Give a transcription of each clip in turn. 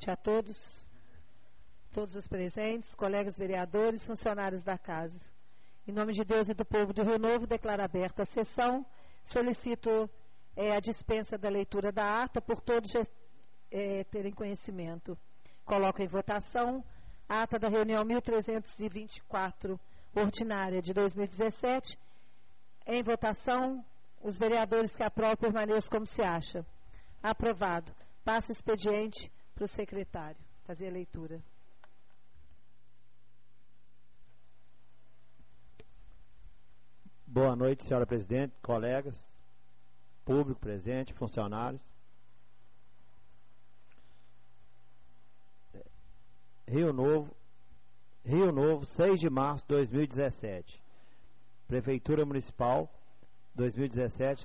noite a todos os presentes, colegas vereadores, funcionários da casa. Em nome de Deus e do povo do Rio Novo, declaro aberta a sessão. Solicito a dispensa da leitura da ata, por todos terem conhecimento. Coloco em votação a ata da reunião 1324, ordinária de 2017. Em votação, os vereadores que aprovam permaneçam como se acha. Aprovado. Passo o expediente para o secretário fazer a leitura. Boa noite, senhora presidente, colegas, público presente, funcionários. Rio Novo, 6 de março de 2017. Prefeitura Municipal, 2017,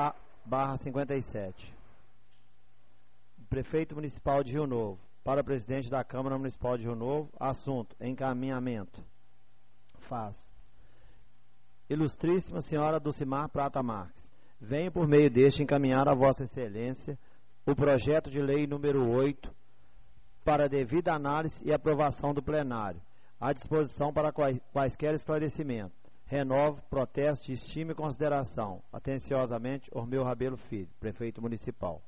/57. Prefeito Municipal de Rio Novo. Para o presidente da Câmara Municipal de Rio Novo, assunto: encaminhamento. Faz. Ilustríssima senhora Dulcimar Prata Marques, venho por meio deste encaminhar a Vossa Excelência o projeto de lei número 8 para devida análise e aprovação do plenário, à disposição para quaisquer esclarecimentos. Renovo, protesto de estima e consideração. Atenciosamente, Ormeu Rabelo Filho, Prefeito Municipal.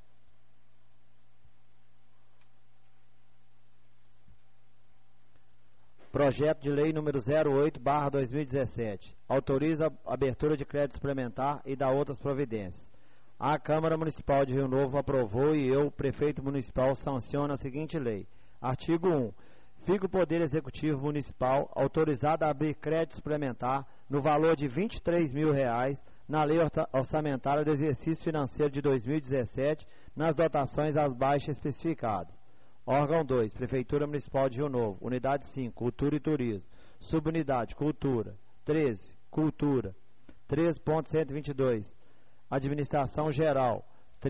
Projeto de lei número 08/2017. Autoriza a abertura de crédito suplementar e dá outras providências. A Câmara Municipal de Rio Novo aprovou e eu, Prefeito Municipal, sanciono a seguinte lei. Artigo 1. Fica o Poder Executivo Municipal autorizado a abrir crédito suplementar no valor de R$ 23.000 na Lei Orçamentária do Exercício Financeiro de 2017, nas dotações às baixas especificadas. Órgão 2, Prefeitura Municipal de Rio Novo. Unidade 5, Cultura e Turismo. Subunidade, Cultura. 13, Cultura. 13.122, Administração Geral.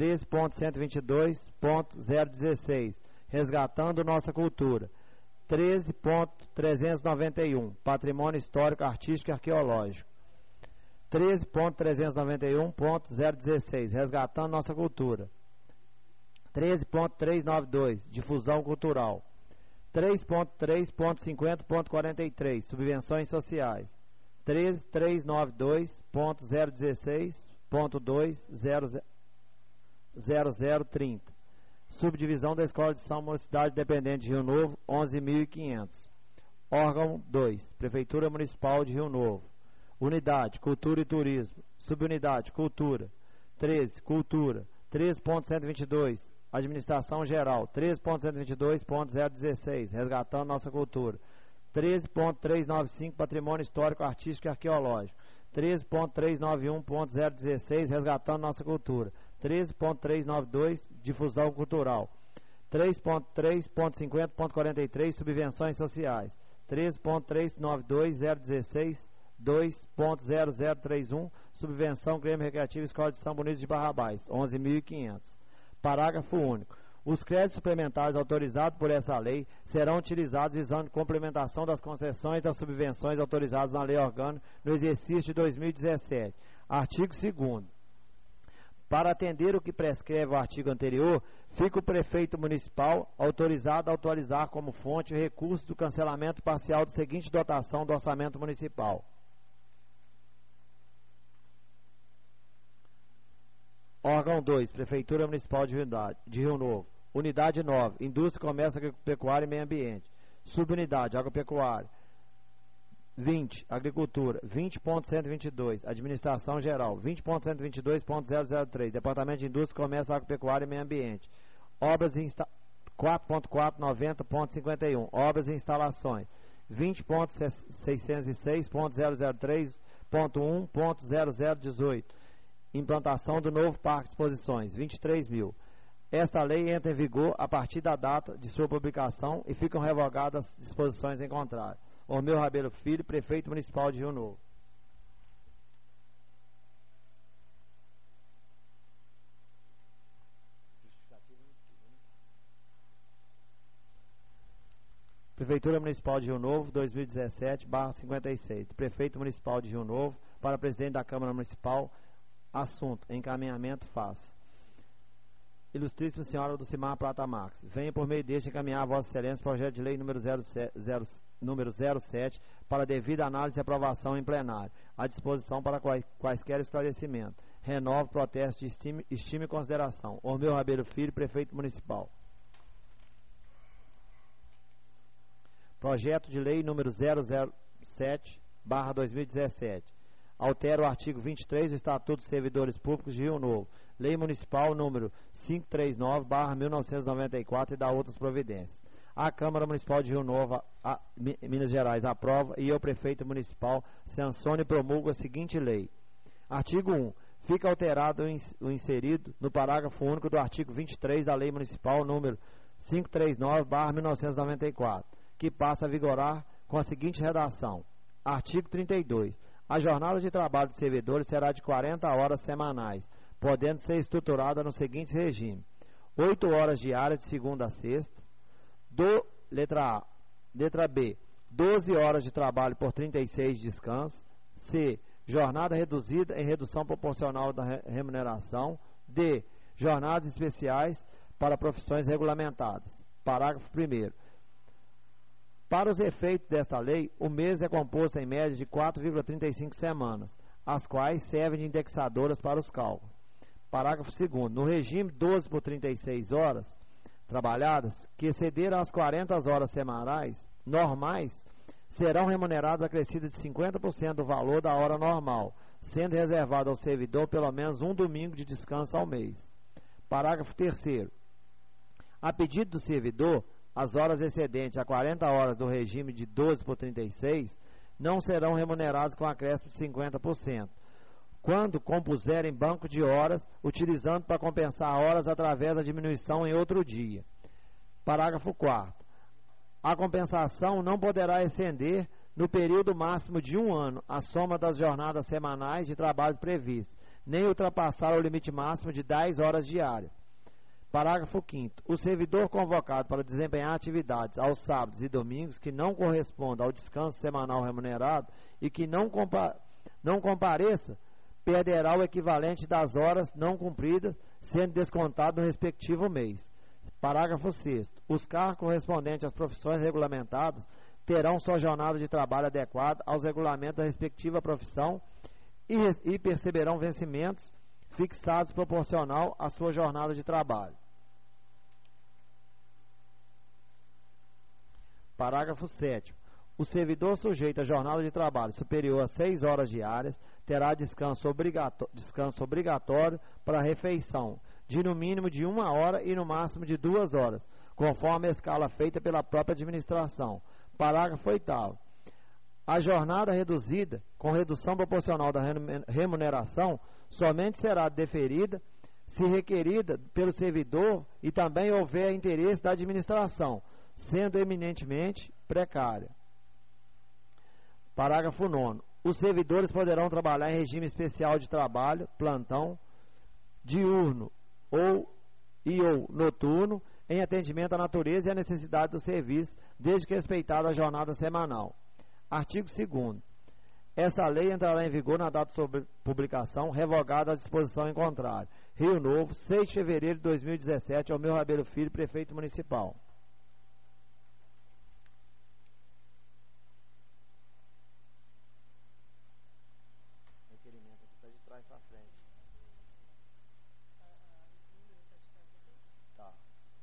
13.122.016, Resgatando Nossa Cultura. 13.391, Patrimônio Histórico, Artístico e Arqueológico. 13.391.016, Resgatando Nossa Cultura. 13.392, Difusão Cultural. 3.3.50.43, Subvenções Sociais. 13.392.16.2.0030, Subdivisão da Escola de São Mocidade Dependente de Rio Novo, 11.500. Órgão 2, Prefeitura Municipal de Rio Novo. Unidade, Cultura e Turismo. Subunidade, Cultura. 13, Cultura. 13.122, Administração Geral. 13.122.016, Resgatando Nossa Cultura. 13.395, Patrimônio Histórico, Artístico e Arqueológico. 13.391.016, Resgatando Nossa Cultura. 13.392, Difusão Cultural. 3.3.50.43, Subvenções Sociais. 13.392.016, 2.0031, Subvenção Grêmio Recreativo Escola de São Bonito de Barrabás, 11.500. Parágrafo único. Os créditos suplementares autorizados por essa lei serão utilizados visando complementação das concessões das subvenções autorizadas na Lei Orgânica no exercício de 2017. Artigo 2º. Para atender o que prescreve o artigo anterior, fica o prefeito municipal autorizado a atualizar como fonte o recurso do cancelamento parcial da seguinte dotação do orçamento municipal. Órgão 2, Prefeitura Municipal de Rio Novo. Unidade 9, Indústria, Comércio, Agropecuária e Meio Ambiente. Subunidade, Agropecuária. 20, Agricultura. 20.122, Administração Geral. 20.122.003, Departamento de Indústria, Comércio, Agropecuária e Meio Ambiente. Obras 4.490.51, Obras e Instalações. 20.606.003.1.0018, Implantação do novo Parque de Exposições, 23.000. Esta lei entra em vigor a partir da data de sua publicação e ficam revogadas as disposições em contrário. Ormeu Rabelo Filho, Prefeito Municipal de Rio Novo. Prefeitura Municipal de Rio Novo, 2017/56. Prefeito Municipal de Rio Novo, para presidente da Câmara Municipal. Assunto: encaminhamento faz. Ilustríssima Senhora Dulcimar Prata Marques, venha por meio deste encaminhar a Vossa Excelência projeto de lei número 07 para devida análise e aprovação em plenário, à disposição para quaisquer esclarecimentos. Renovo, protesto de estima e consideração. Ormeu Rabelo Filho, Prefeito Municipal. Projeto de lei número 007/2017. Altera o artigo 23 do Estatuto dos Servidores Públicos de Rio Novo, Lei Municipal número 539/1994 e dá outras providências. A Câmara Municipal de Rio Novo, Minas Gerais, aprova e eu, Prefeito Municipal, sancione e promulgo a seguinte lei. Artigo 1. Fica alterado o inserido no parágrafo único do artigo 23 da Lei Municipal número 539/1994, que passa a vigorar com a seguinte redação. Artigo 32. A jornada de trabalho dos servidores será de 40 horas semanais, podendo ser estruturada no seguinte regime: 8 horas diárias de segunda a sexta, letra A. Letra B. 12 horas de trabalho por 36 de descanso. C. Jornada reduzida em redução proporcional da remuneração. D. Jornadas especiais para profissões regulamentadas. Parágrafo 1º. Para os efeitos desta lei, o mês é composto em média de 4,35 semanas, as quais servem de indexadoras para os cálculos. Parágrafo 2º. No regime 12 por 36 horas trabalhadas, que excederam as 40 horas semanais normais, serão remunerados acrescidos de 50% do valor da hora normal, sendo reservado ao servidor pelo menos um domingo de descanso ao mês. Parágrafo 3º. A pedido do servidor, as horas excedentes a 40 horas do regime de 12 por 36 não serão remuneradas com acréscimo de 50%, quando compuserem banco de horas, utilizando para compensar horas através da diminuição em outro dia. Parágrafo 4º. A compensação não poderá exceder, no período máximo de 1 ano, a soma das jornadas semanais de trabalho previstas, nem ultrapassar o limite máximo de 10 horas diárias. Parágrafo 5º. O servidor convocado para desempenhar atividades aos sábados e domingos que não correspondam ao descanso semanal remunerado e que não compareça, perderá o equivalente das horas não cumpridas, sendo descontado no respectivo mês. Parágrafo 6º. Os cargos correspondentes às profissões regulamentadas terão sua jornada de trabalho adequada aos regulamentos da respectiva profissão e perceberão vencimentos fixados proporcional à sua jornada de trabalho. Parágrafo 7º. O servidor sujeito à jornada de trabalho superior a 6 horas diárias terá descanso obrigatório para refeição, de no mínimo de 1 hora e no máximo de 2 horas, conforme a escala feita pela própria administração. Parágrafo 8º. A jornada reduzida, com redução proporcional da remuneração, somente será deferida se requerida pelo servidor e também houver interesse da administração, sendo eminentemente precária. Parágrafo 9º. Os servidores poderão trabalhar em regime especial de trabalho, plantão, diurno ou noturno, em atendimento à natureza e à necessidade do serviço, desde que respeitada a jornada semanal. Artigo 2º. Essa lei entrará em vigor na data de publicação, revogada a disposição em contrário. Rio Novo, 6 de fevereiro de 2017, Ormeu Rabelo Filho, Prefeito Municipal. Requerimento aqui está de trás para frente. Tá.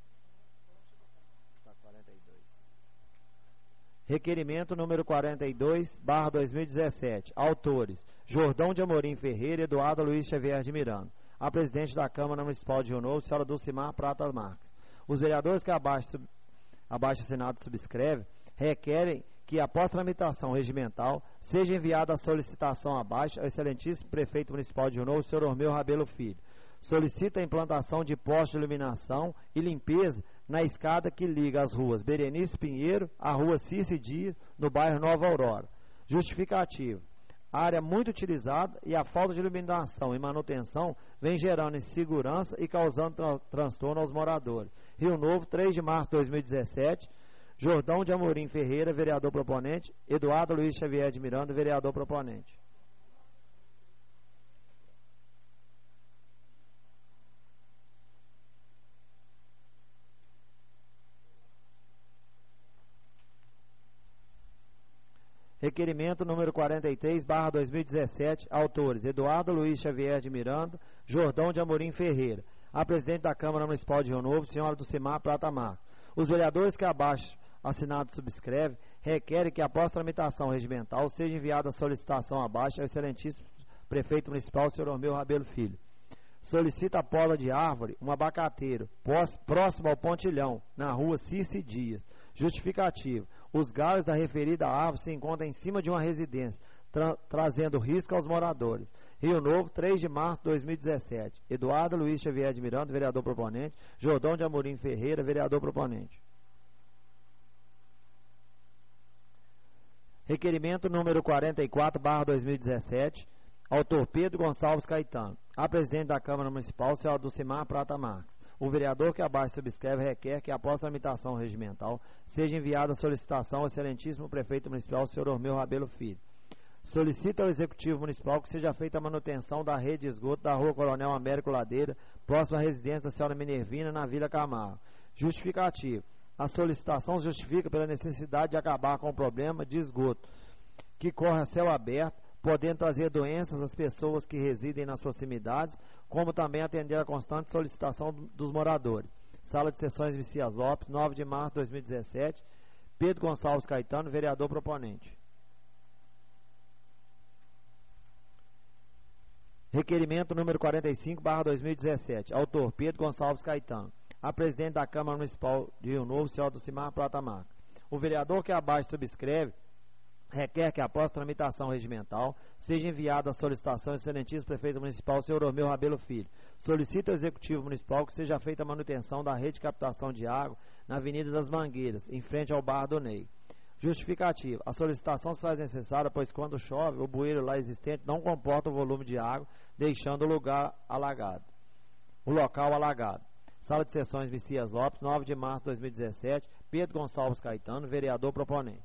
Está 42. Requerimento número 42/2017. Autores: Jordão de Amorim Ferreira e Eduardo Luiz Xavier de Miranda. A presidente da Câmara Municipal de Rio Novo, senhora Dulcimar Prata Marques. Os vereadores que abaixo assinado subscreve requerem que, após tramitação regimental, seja enviada a solicitação abaixo ao excelentíssimo prefeito municipal de Rio Novo, senhor Ormeu Rabelo Filho. Solicita a implantação de postes de iluminação e limpeza na escada que liga as ruas Berenice Pinheiro à rua Cícero Dias, no bairro Nova Aurora. Justificativo: a área muito utilizada e a falta de iluminação e manutenção vem gerando insegurança e causando transtorno aos moradores. Rio Novo, 3 de março de 2017. Jordão de Amorim Ferreira, vereador proponente. Eduardo Luiz Xavier de Miranda, vereador proponente. Requerimento número 43/2017, autores Eduardo Luiz Xavier de Miranda, Jordão de Amorim Ferreira. A presidente da Câmara Municipal de Rio Novo, senhora Dulcimar Prata Marques. Os vereadores que abaixo assinado subscreve requerem que após tramitação regimental seja enviada a solicitação abaixo ao excelentíssimo prefeito municipal, senhor Ormeu Rabelo Filho. Solicita a poda de árvore, um abacateiro, próximo ao pontilhão, na rua Circe Dias. Justificativo. Os galhos da referida árvore se encontram em cima de uma residência, trazendo risco aos moradores. Rio Novo, 3 de março de 2017. Eduardo Luiz Xavier de Miranda, vereador proponente. Jordão de Amorim Ferreira, vereador proponente. Requerimento número 44/2017, autor Pedro Gonçalves Caetano. A presidente da Câmara Municipal, senhora Dulcimar Prata Marques. O vereador que abaixo subscreve requer que, após tramitação regimental, seja enviada a solicitação ao excelentíssimo prefeito municipal, senhor Ormeu Rabelo Filho. Solicita ao Executivo Municipal que seja feita a manutenção da rede de esgoto da rua Coronel Américo Ladeira, próxima à residência da senhora Minervina, na Vila Camargo. Justificativo. A solicitação justifica pela necessidade de acabar com o problema de esgoto, que corre a céu aberto, podendo trazer doenças às pessoas que residem nas proximidades, como também atender a constante solicitação dos moradores. Sala de Sessões Messias Lopes, 9 de março de 2017. Pedro Gonçalves Caetano, vereador proponente. Requerimento número 45/2017, autor Pedro Gonçalves Caetano. A presidente da Câmara Municipal de Rio Novo, senhora Dulcimar Prata Marques. O vereador que abaixo subscreve requer que, após tramitação regimental, seja enviada a solicitação ao excelentíssimo prefeito municipal, senhor Ormeu Rabelo Filho. Solicita ao Executivo Municipal que seja feita a manutenção da rede de captação de água na Avenida das Mangueiras, em frente ao Bar do Ney. Justificativo. A solicitação se faz necessária, pois quando chove, o bueiro lá existente não comporta o volume de água, deixando o local alagado. Sala de Sessões Messias Lopes, 9 de março de 2017. Pedro Gonçalves Caetano, vereador proponente.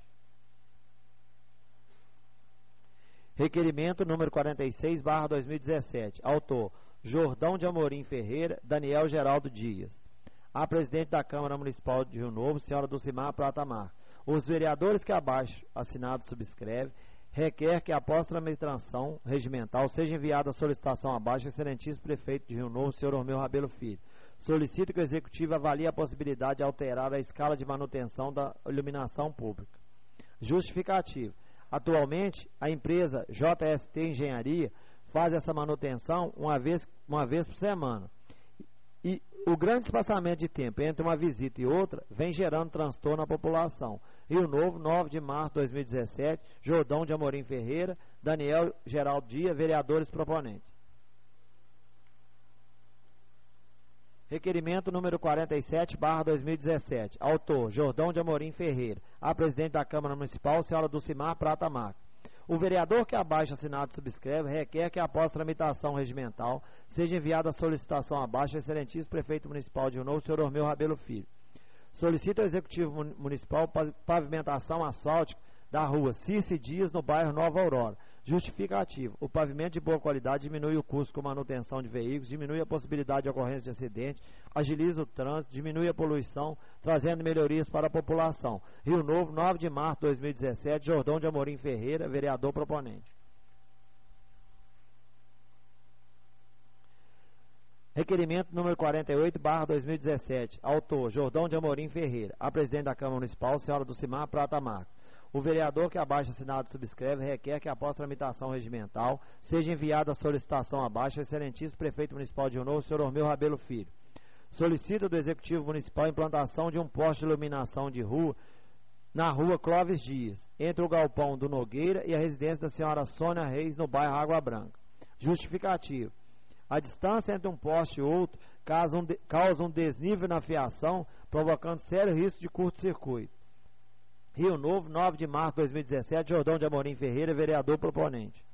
Requerimento número 46/2017, autor Jordão de Amorim Ferreira, Daniel Geraldo Dias. A presidente da Câmara Municipal de Rio Novo, senhora Dulcimar Prata Marques. Os vereadores que abaixo assinado subscreve requer que, após tramitação regimental, seja enviada a solicitação abaixo ao excelentíssimo prefeito de Rio Novo, senhor Ormeu Rabelo Filho. Solicita que o Executivo avalie a possibilidade de alterar a escala de manutenção da iluminação pública. Justificativo. Atualmente, a empresa JST Engenharia faz essa manutenção uma vez por semana. E o grande espaçamento de tempo entre uma visita e outra vem gerando transtorno à população. Rio Novo, 9 de março de 2017, Jordão de Amorim Ferreira, Daniel Geraldo Dias, vereadores proponentes. Requerimento número 47/2017, autor Jordão de Amorim Ferreira. A presidente da Câmara Municipal, senhora Dulcimar Prata Marques. O vereador que abaixo assinado subscreve requer que, após tramitação regimental, seja enviada a solicitação abaixo ao excelentíssimo prefeito municipal de Rio Novo, senhor Ormeu Rabelo Filho. Solicita ao Executivo Municipal pavimentação asfáltica da rua Circe Dias, no bairro Nova Aurora. Justificativo. O pavimento de boa qualidade diminui o custo com manutenção de veículos, diminui a possibilidade de ocorrência de acidente, agiliza o trânsito, diminui a poluição, trazendo melhorias para a população. Rio Novo, 9 de março de 2017, Jordão de Amorim Ferreira, vereador proponente. Requerimento número 48/2017, autor Jordão de Amorim Ferreira. A presidente da Câmara Municipal, senhora Dulcimar Prata Marques. O vereador que abaixo assinado subscreve requer que, após tramitação regimental, seja enviada a solicitação abaixo ao excelentíssimo prefeito municipal de Rio Novo, senhor Ormeu Rabelo Filho. Solicita do Executivo Municipal a implantação de um poste de iluminação de rua na rua Clóvis Dias, entre o galpão do Nogueira e a residência da senhora Sônia Reis, no bairro Água Branca. Justificativo. A distância entre um poste e outro causa um desnível na fiação, provocando sério risco de curto-circuito. Rio Novo, 9 de março de 2017, Jordão de Amorim Ferreira, vereador proponente.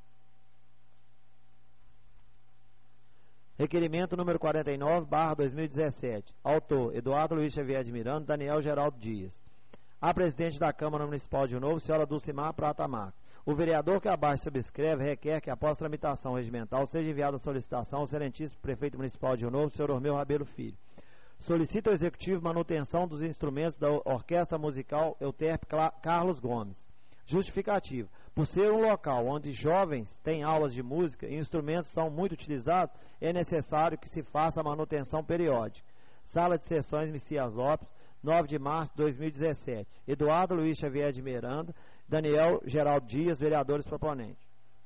Requerimento número 49/2017, autor Eduardo Luiz Xavier de Miranda, Daniel Geraldo Dias. A presidente da Câmara Municipal de Rio Novo, senhora Dulcimar Prata Marques. O vereador que abaixo subscreve requer que, após tramitação regimental, seja enviada a solicitação ao excelentíssimo prefeito municipal de Rio Novo, senhor Ormeu Rabelo Filho. Solicita ao Executivo manutenção dos instrumentos da Orquestra Musical Euterpe Carlos Gomes. Justificativa. Por ser um local onde jovens têm aulas de música e instrumentos são muito utilizados, é necessário que se faça a manutenção periódica. Sala de Sessões Messias Lopes, 9 de março de 2017. Eduardo Luiz Xavier de Miranda, Daniel Geraldo Dias, vereadores proponentes.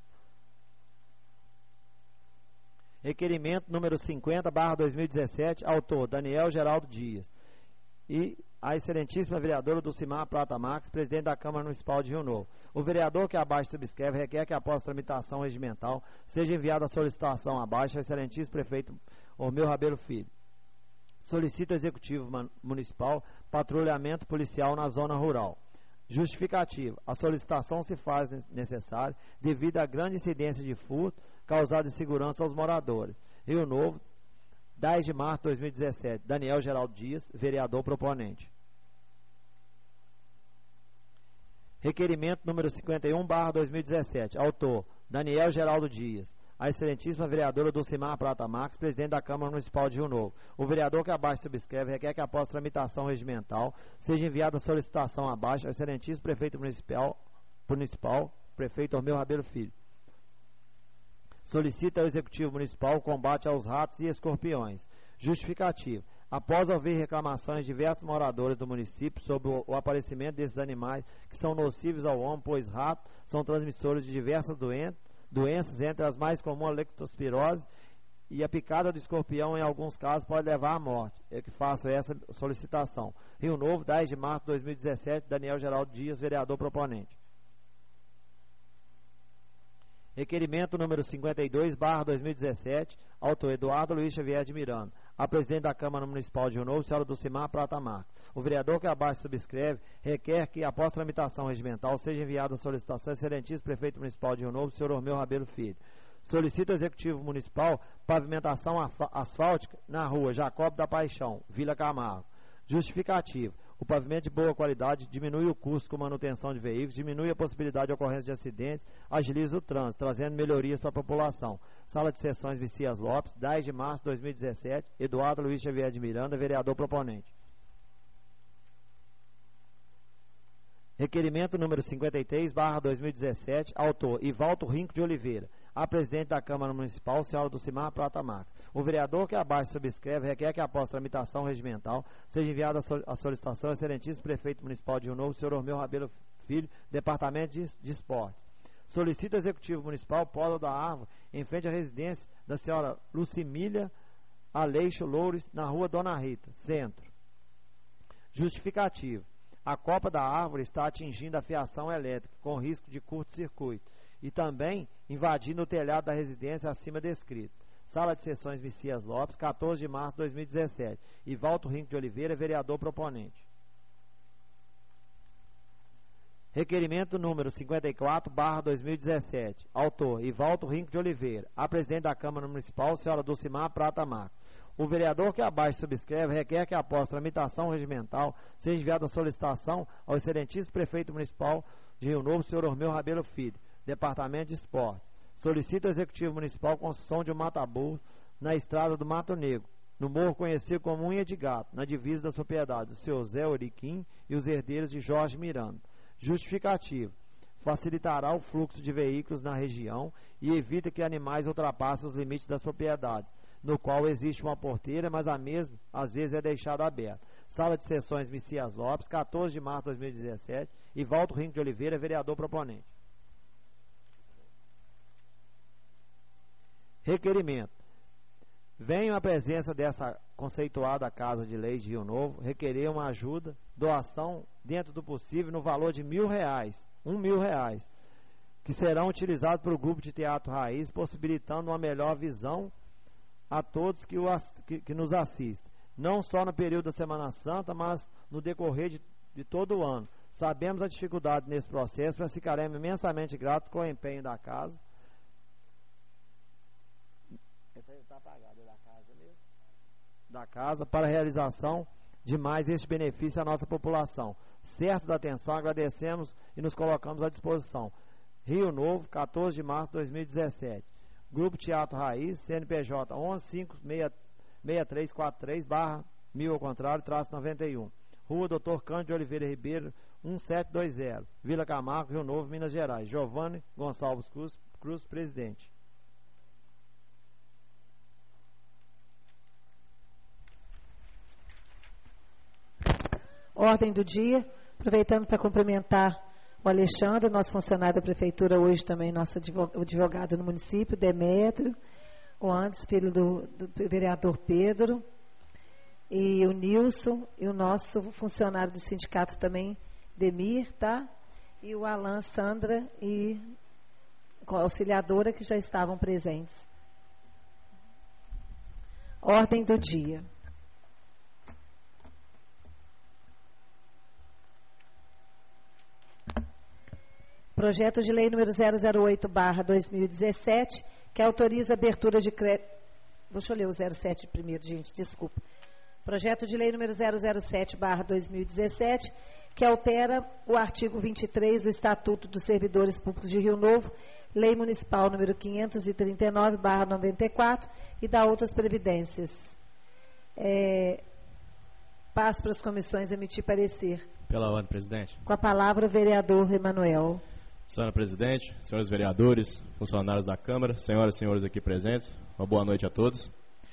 Requerimento número 50/2017, autor Daniel Geraldo Dias. E a excelentíssima vereadora Dulcimar Prata Marques, presidente da Câmara Municipal de Rio Novo. O vereador que abaixo subscreve requer que, após tramitação regimental, seja enviada a solicitação abaixo ao excelentíssimo prefeito Ormeu Rabelo Filho. Solicita o Executivo Municipal patrulhamento policial na zona rural. Justificativa. A solicitação se faz necessária devido à grande incidência de furto causada insegurança aos moradores. Rio Novo, 10 de março de 2017. Daniel Geraldo Dias, vereador proponente. Requerimento número 51/2017. Autor, Daniel Geraldo Dias. A excelentíssima vereadora Dulcimar Prata Marques, presidente da Câmara Municipal de Rio Novo. O vereador que abaixo subscreve requer que, após tramitação regimental, seja enviada a solicitação abaixo ao excelentíssimo prefeito municipal, prefeito Ormeu Rabelo Filho. Solicita ao Executivo Municipal o combate aos ratos e escorpiões. Justificativo. Após ouvir reclamações de diversos moradores do município sobre o aparecimento desses animais que são nocivos ao homem, pois ratos são transmissores de diversas doenças, entre as mais comuns a leptospirose, e a picada do escorpião em alguns casos pode levar à morte. Eu que faço essa solicitação. Rio Novo, 10 de março de 2017, Daniel Geraldo Dias, vereador proponente. Requerimento número 52/2017, autor Eduardo Luiz Xavier de Miranda. A presidente da Câmara Municipal de Rio Novo, senhora Dulcimar Prata Marques. O vereador que abaixo subscreve requer que, após tramitação regimental, seja enviada a solicitação ao excelentíssimo prefeito municipal de Rio Novo, senhor Ormeu Rabelo Filho. Solicita ao Executivo Municipal pavimentação asfáltica na rua Jacob da Paixão, Vila Camargo. Justificativo. O pavimento de boa qualidade diminui o custo com manutenção de veículos, diminui a possibilidade de ocorrência de acidentes, agiliza o trânsito, trazendo melhorias para a população. Sala de Sessões Messias Lopes, 10 de março de 2017, Eduardo Luiz Xavier de Miranda, vereador proponente. Requerimento número 53/2017, autor Ivaldo Rinco de Oliveira. A presidente da Câmara Municipal, senhora Dulcimar Prata Marques. O vereador que abaixo subscreve requer que, após tramitação regimental, seja enviada a solicitação ao excelentíssimo prefeito municipal de Rio Novo, senhor Ormeu Rabelo Filho, departamento de esportes. Solicita ao Executivo Municipal poda da árvore em frente à residência da senhora Lucimília Aleixo Loures, na rua Dona Rita, centro. Justificativo. A copa da árvore está atingindo a fiação elétrica, com risco de curto-circuito, e também invadindo o telhado da residência acima descrito. Sala de Sessões Messias Lopes, 14 de março de 2017. Ivaldo Rinco de Oliveira, vereador proponente. Requerimento número 54/2017. Autor, Ivaldo Rinco de Oliveira. A presidente da Câmara Municipal, senhora Dulcimar Prata Marques. O vereador que abaixo subscreve requer que, após tramitação regimental, seja enviada a solicitação ao excelentíssimo prefeito municipal de Rio Novo, senhor Ormeu Rabelo Filho, departamento de esportes. Solicita ao Executivo Municipal construção de um mataburro na estrada do Mato Negro, no morro conhecido como Unha de Gato, na divisa das propriedades do senhor Zé Oriquim e os herdeiros de Jorge Miranda. Justificativo. Facilitará o fluxo de veículos na região e evita que animais ultrapassem os limites das propriedades, no qual existe uma porteira, mas a mesma às vezes é deixada aberta. Sala de Sessões Messias Lopes, 14 de março de 2017, Ivaldo Rinco de Oliveira, vereador proponente. Requerimento. Venho à presença dessa conceituada Casa de Leis de Rio Novo requerer uma ajuda, doação dentro do possível no valor de R$1.000, R$1.000, que serão utilizados para o grupo de teatro raiz, possibilitando uma melhor visão a todos que nos assistem, não só no período da Semana Santa, mas no decorrer de todo o ano. Sabemos a dificuldade nesse processo, mas ficaremos imensamente gratos com o empenho da casa. Está apagado da casa mesmo? Da casa para a realização de mais este benefício à nossa população. Certos da atenção, agradecemos e nos colocamos à disposição. Rio Novo, 14 de março de 2017. Grupo Teatro Raiz, CNPJ 11566343/1000 ao contrário, -91. Rua Dr. Cândido de Oliveira Ribeiro, 1720, Vila Camargo, Rio Novo, Minas Gerais. Giovanni Gonçalves Cruz, presidente. Ordem do dia, aproveitando para cumprimentar o Alexandre, nosso funcionário da Prefeitura, hoje também nosso advogado no município, Demétrio, o Anderson, filho do vereador Pedro, e o Nilson, e o nosso funcionário do sindicato também, Demir, tá? E o Alan, Sandra e a auxiliadora que já estavam presentes. Ordem do dia. Projeto de lei número 008/2017, que autoriza a abertura de crédito. Deixa eu ler o 07 primeiro, gente, desculpa. Projeto de lei número 007/2017, que altera o artigo 23 do Estatuto dos Servidores Públicos de Rio Novo, Lei Municipal número 539/94 e da outras previdências. Passo para as comissões emitir parecer. Pela ordem, presidente. Com a palavra o vereador Emanuel. Senhora presidente, senhores vereadores, funcionários da Câmara, senhoras e senhores aqui presentes, uma boa noite a todos.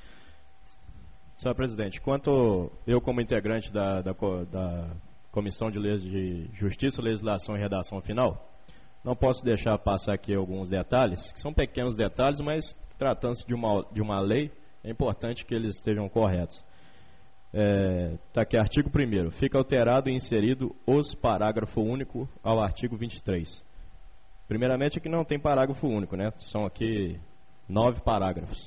Senhora presidente, quanto eu como integrante da Comissão de Leis de Justiça, Legislação e Redação Final, não posso deixar passar aqui alguns detalhes, que são pequenos detalhes, mas tratando-se de uma lei, é importante que eles estejam corretos. Está aqui, artigo 1º, fica alterado e inserido os parágrafo único ao artigo 23. Primeiramente, aqui não tem parágrafo único, né? São aqui 9 parágrafos.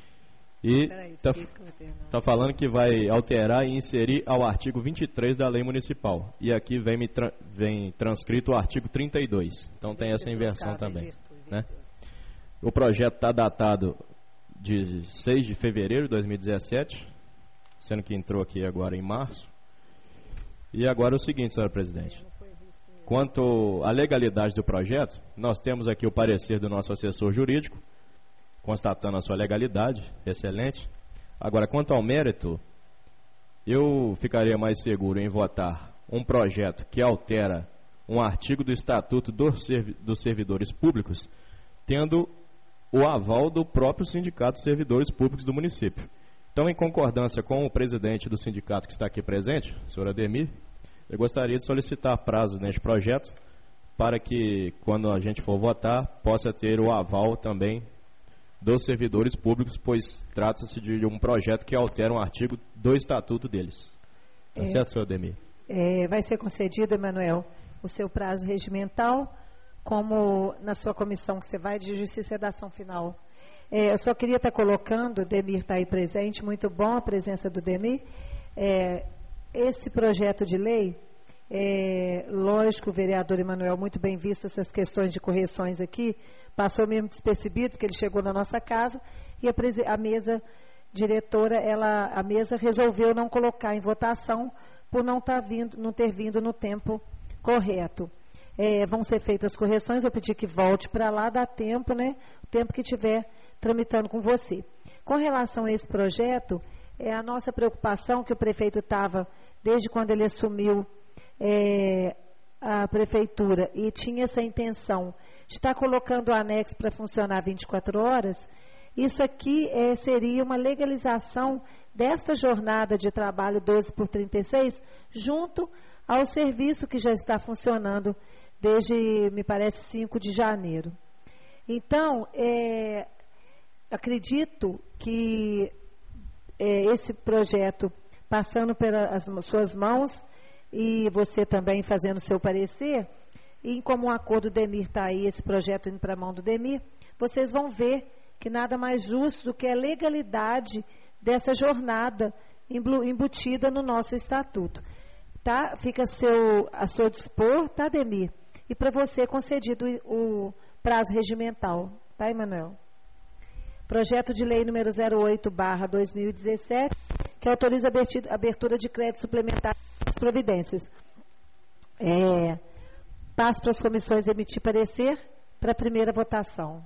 E está falando que vai alterar e inserir ao artigo 23 da lei municipal. E aqui vem transcrito o artigo 32. Então tem essa inversão também. Né? O projeto está datado de 6 de fevereiro de 2017, sendo que entrou aqui agora em março. E agora o seguinte, senhora presidente. Quanto à legalidade do projeto, nós temos aqui o parecer do nosso assessor jurídico, constatando a sua legalidade, excelente. Agora, quanto ao mérito, eu ficaria mais seguro em votar um projeto que altera um artigo do Estatuto dos Servidores Públicos, tendo o aval do próprio Sindicato de Servidores Públicos do município. Então, em concordância com o presidente do sindicato que está aqui presente, o senhor Ademir, eu gostaria de solicitar prazo neste projeto para que, quando a gente for votar, possa ter o aval também dos servidores públicos, pois trata-se de um projeto que altera um artigo do estatuto deles. Tá certo, senhor Ademir? Vai ser concedido, Emanuel, o seu prazo regimental, como na sua comissão que você vai de Justiça e Redação Final. Eu só queria estar colocando, o Demir está aí presente, muito bom a presença do Demir. Esse projeto de lei, lógico, o vereador Emanuel, muito bem visto essas questões de correções aqui, passou mesmo despercebido, porque ele chegou na nossa casa e a mesa diretora, a mesa resolveu não colocar em votação por não ter vindo no tempo correto. Vão ser feitas correções, eu pedi que volte para lá, dá tempo, né? O tempo que estiver tramitando com você. Com relação a esse projeto, a nossa preocupação que o prefeito estava, desde quando ele assumiu a prefeitura e tinha essa intenção de estar colocando o anexo para funcionar 24 horas, isso aqui seria uma legalização desta jornada de trabalho 12/36, junto ao serviço que já está funcionando desde, me parece, 5 de janeiro. Então, acredito que esse projeto, passando pelas suas mãos, e você também fazendo o seu parecer, e em comum acordo, o Demir está aí, esse projeto indo para a mão do Demir, vocês vão ver que nada mais justo do que a legalidade dessa jornada embutida no nosso estatuto. Tá? Fica a seu dispor, tá, Demir? E para você concedido o prazo regimental, tá, Emanuel? Projeto de lei número 08/2017, que autoriza a abertura de crédito suplementar às providências. Passo para as comissões emitir parecer para a primeira votação.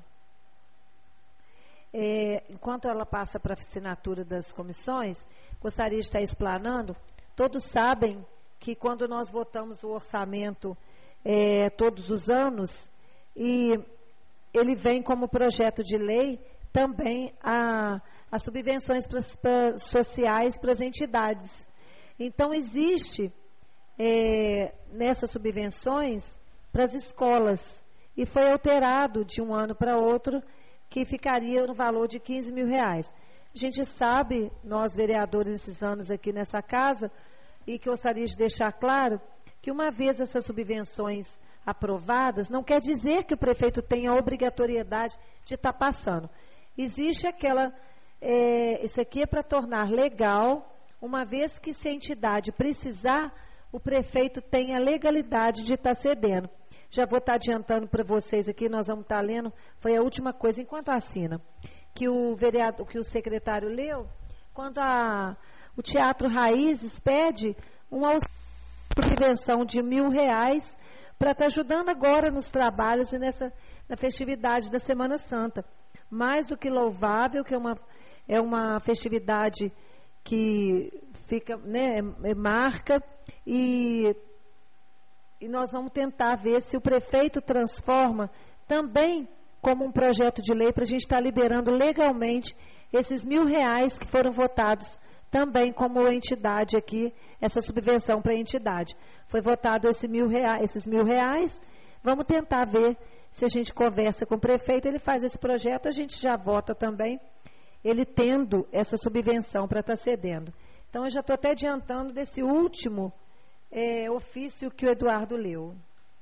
Enquanto ela passa para a assinatura das comissões, gostaria de estar explanando, todos sabem que quando nós votamos o orçamento todos os anos, e ele vem como projeto de lei também as subvenções sociais para as entidades. Então, existe nessas subvenções para as escolas, e foi alterado de um ano para outro, que ficaria no valor de R$15 mil. A gente sabe, nós vereadores esses anos aqui nessa casa, e que eu gostaria de deixar claro, que uma vez essas subvenções aprovadas, não quer dizer que o prefeito tenha a obrigatoriedade de estar passando. Existe isso aqui é para tornar legal, uma vez que se a entidade precisar, o prefeito tem a legalidade de estar cedendo. Já vou estar adiantando para vocês aqui, nós vamos estar lendo, foi a última coisa, enquanto assina, que o secretário leu, quando o Teatro Raízes pede uma subvenção de R$1.000 para estar ajudando agora nos trabalhos e na festividade da Semana Santa. Mais do que louvável, que é uma festividade que fica, marca, e nós vamos tentar ver se o prefeito transforma também como um projeto de lei para a gente estar liberando legalmente esses R$1.000 que foram votados também como entidade aqui, essa subvenção para a entidade. Foi votado esses R$1.000, vamos tentar ver se a gente conversa com o prefeito, ele faz esse projeto, a gente já vota também, ele tendo essa subvenção para estar cedendo. Então, eu já estou até adiantando desse último ofício que o Eduardo leu.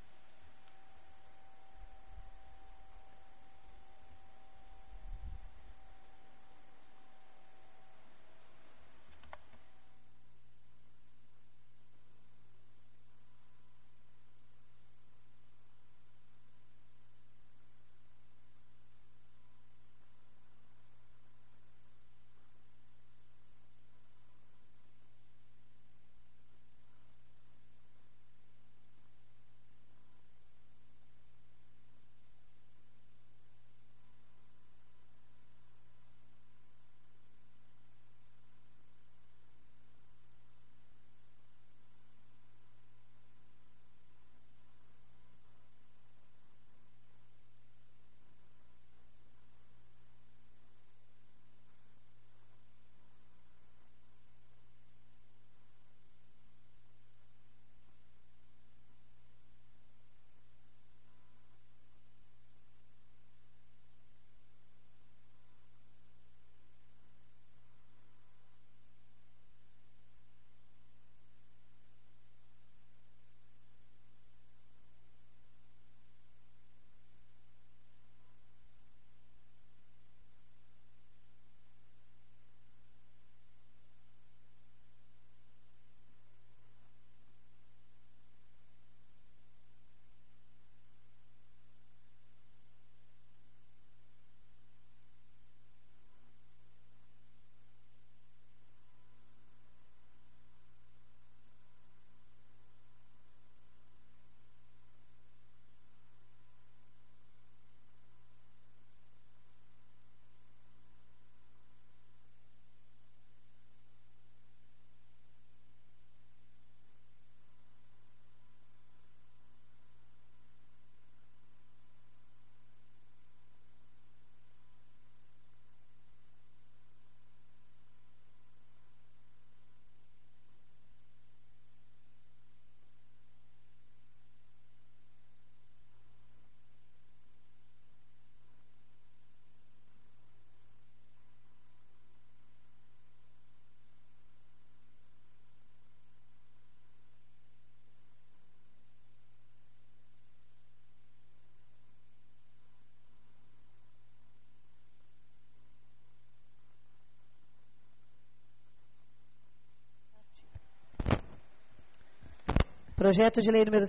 Projeto de lei número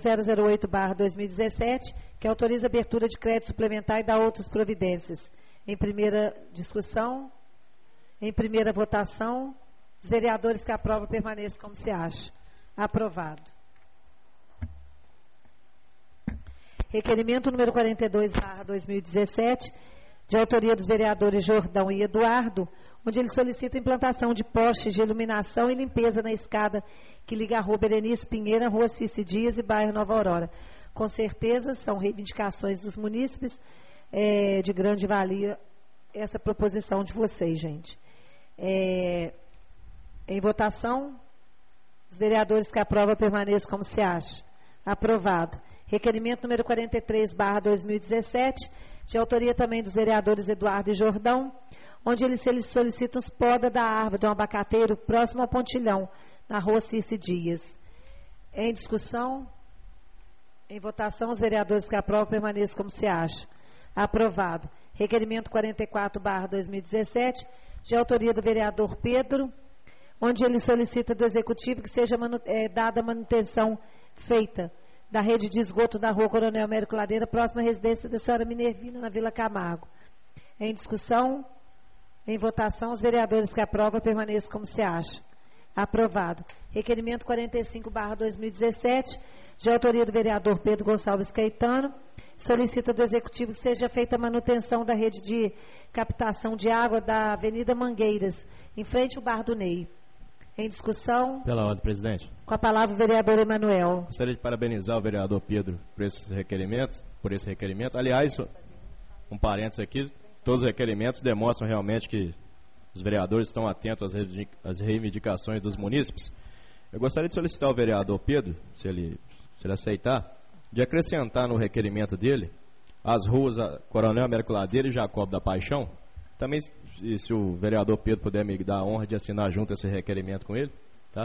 008/2017, que autoriza a abertura de crédito suplementar e dá outras providências. Em primeira discussão, em primeira votação, os vereadores que aprovam permaneçam como se acha. Aprovado. Requerimento número 42/2017, de autoria dos vereadores Jordão e Eduardo, onde ele solicita a implantação de postes de iluminação e limpeza na escada que liga a rua Berenice Pinheiro, a rua Cici Dias e bairro Nova Aurora. Com certeza são reivindicações dos munícipes, de grande valia essa proposição de vocês, gente. Em votação, os vereadores que aprovam permaneçam como se acha. Aprovado. Requerimento número 43/2017, de autoria também dos vereadores Eduardo e Jordão, onde eles solicitam os poda da árvore de um abacateiro próximo ao pontilhão, na rua Cici Dias. Em discussão, em votação, os vereadores que aprovam permaneçam como se acha. Aprovado. Requerimento 44/2017, de autoria do vereador Pedro, onde ele solicita do Executivo que seja dada manutenção feita da rede de esgoto da rua Coronel Américo Ladeira, próxima à residência da senhora Minervina, na Vila Camargo. Em discussão, em votação, os vereadores que aprovam permaneçam como se acha. Aprovado. Requerimento 45/2017, de autoria do vereador Pedro Gonçalves Caetano, solicita do Executivo que seja feita a manutenção da rede de captação de água da Avenida Mangueiras, em frente ao Bar do Ney. Em discussão. Pela ordem, presidente. Com a palavra o vereador Emanuel. Gostaria de parabenizar o vereador Pedro por esse requerimento. Aliás, um parênteses aqui, todos os requerimentos demonstram realmente que os vereadores estão atentos às reivindicações dos munícipes. Eu gostaria de solicitar ao vereador Pedro, se ele aceitar, de acrescentar no requerimento dele as ruas Coronel Américo Ladeira e Jacob da Paixão. Também, se o vereador Pedro puder me dar a honra de assinar junto esse requerimento com ele, tá?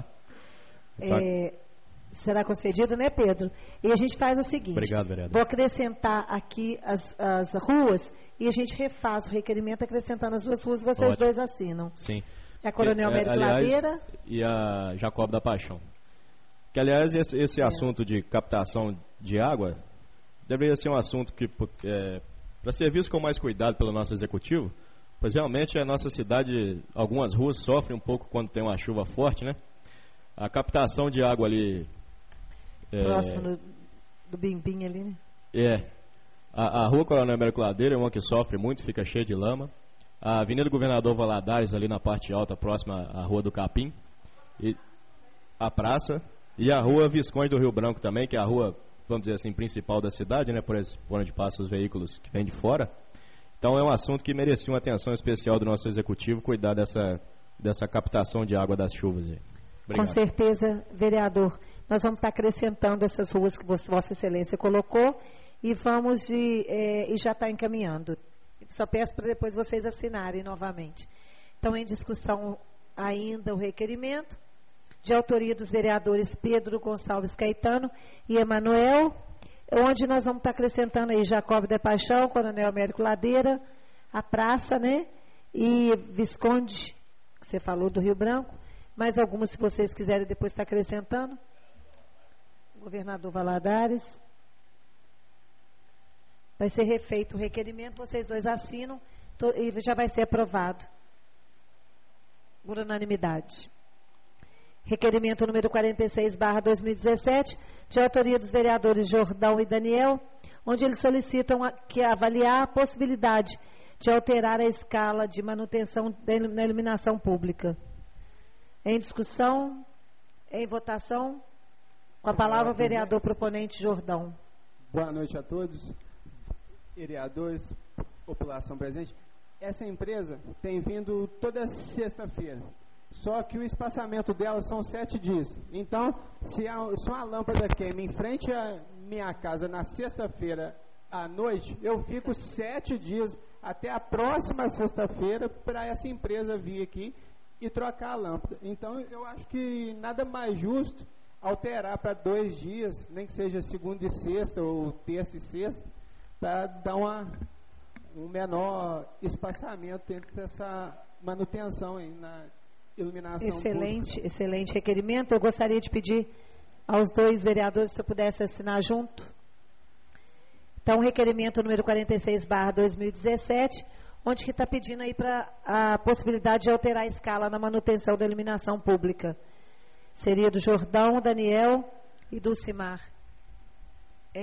Será concedido, né, Pedro? E a gente faz o seguinte. Obrigado, vereador. Vou acrescentar aqui as ruas e a gente refaz o requerimento acrescentando as duas ruas, vocês Ótimo. dois assinam. Sim. A Coronel Américo Ladeira e a Jacob da Paixão. Que, aliás, esse assunto de captação de água deveria ser um assunto que, para ser visto com mais cuidado pelo nosso executivo, pois realmente a nossa cidade, algumas ruas sofrem um pouco quando tem uma chuva forte, né? A captação de água ali... próximo do Bimbim ali, né? A rua Coronel Américo Ladeira é uma que sofre muito, fica cheia de lama. A Avenida Governador Valadares, ali na parte alta, próxima à Rua do Capim. E a praça. E a Rua Visconde do Rio Branco também, que é a rua, vamos dizer assim, principal da cidade, né? Por onde passam os veículos que vêm de fora. Então é um assunto que merecia uma atenção especial do nosso executivo, cuidar dessa captação de água das chuvas. Aí. Obrigado. Com certeza, vereador. Nós vamos estar acrescentando essas ruas que Vossa Excelência colocou e e já está encaminhando. Só peço para depois vocês assinarem novamente. Então, em discussão ainda o requerimento, de autoria dos vereadores Pedro Gonçalves Caetano e Emanuel, onde nós vamos estar acrescentando aí Jacob da Paixão, Coronel Américo Ladeira, a praça, né? E Visconde, que você falou do Rio Branco. Mais algumas, se vocês quiserem depois estar acrescentando. Governador Valadares. Vai ser refeito o requerimento, vocês dois assinam e já vai ser aprovado. Por unanimidade. Requerimento número 46/2017, de autoria dos vereadores Jordão e Daniel, onde eles solicitam que avaliar a possibilidade de alterar a escala de manutenção na iluminação pública. Em discussão, em votação, com a palavra o vereador proponente Jordão. Boa noite a todos, vereadores, população presente. Essa empresa tem vindo toda sexta-feira, só que o espaçamento dela são 7 dias. Então, se uma lâmpada queima em frente à minha casa na sexta-feira à noite, eu fico 7 dias até a próxima sexta-feira para essa empresa vir aqui e trocar a lâmpada. Então, eu acho que nada mais justo alterar para 2 dias, nem que seja segunda e sexta ou terça e sexta, para dar um menor espaçamento entre essa manutenção aí na iluminação pública. Excelente requerimento. Eu gostaria de pedir aos dois vereadores se eu pudesse assinar junto. Então, requerimento número 46/2017, onde que está pedindo aí para a possibilidade de alterar a escala na manutenção da iluminação pública. Seria do Jordão, Daniel e do Cimar.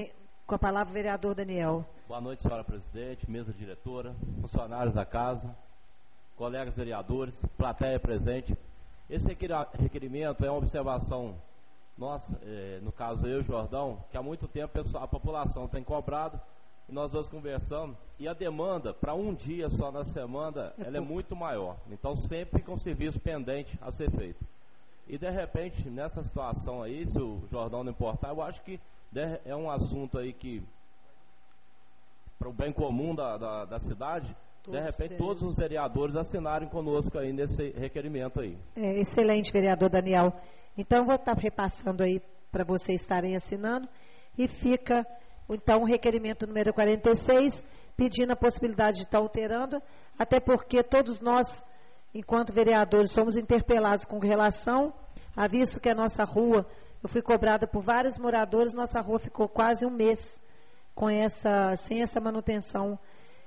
Com a palavra, o vereador Daniel. Boa noite, senhora presidente, mesa diretora, funcionários da casa, colegas vereadores, plateia presente. Esse requerimento é uma observação nossa, no caso eu e o Jordão, que há muito tempo a população tem cobrado, e nós dois conversamos, e a demanda para um dia só na semana, ela é muito maior. Então sempre fica um serviço pendente a ser feito. E de repente, nessa situação aí, se o Jordão não importar, eu acho que é um assunto aí que, para o bem comum da cidade, de repente todos os vereadores assinarem conosco aí nesse requerimento aí. Excelente, vereador Daniel. Então, vou estar repassando aí para vocês estarem assinando. E fica, então, o requerimento número 46, pedindo a possibilidade de estar alterando, até porque todos nós, enquanto vereadores, somos interpelados com relação a visto que a nossa rua, eu fui cobrada por vários moradores, nossa rua ficou quase um mês sem essa manutenção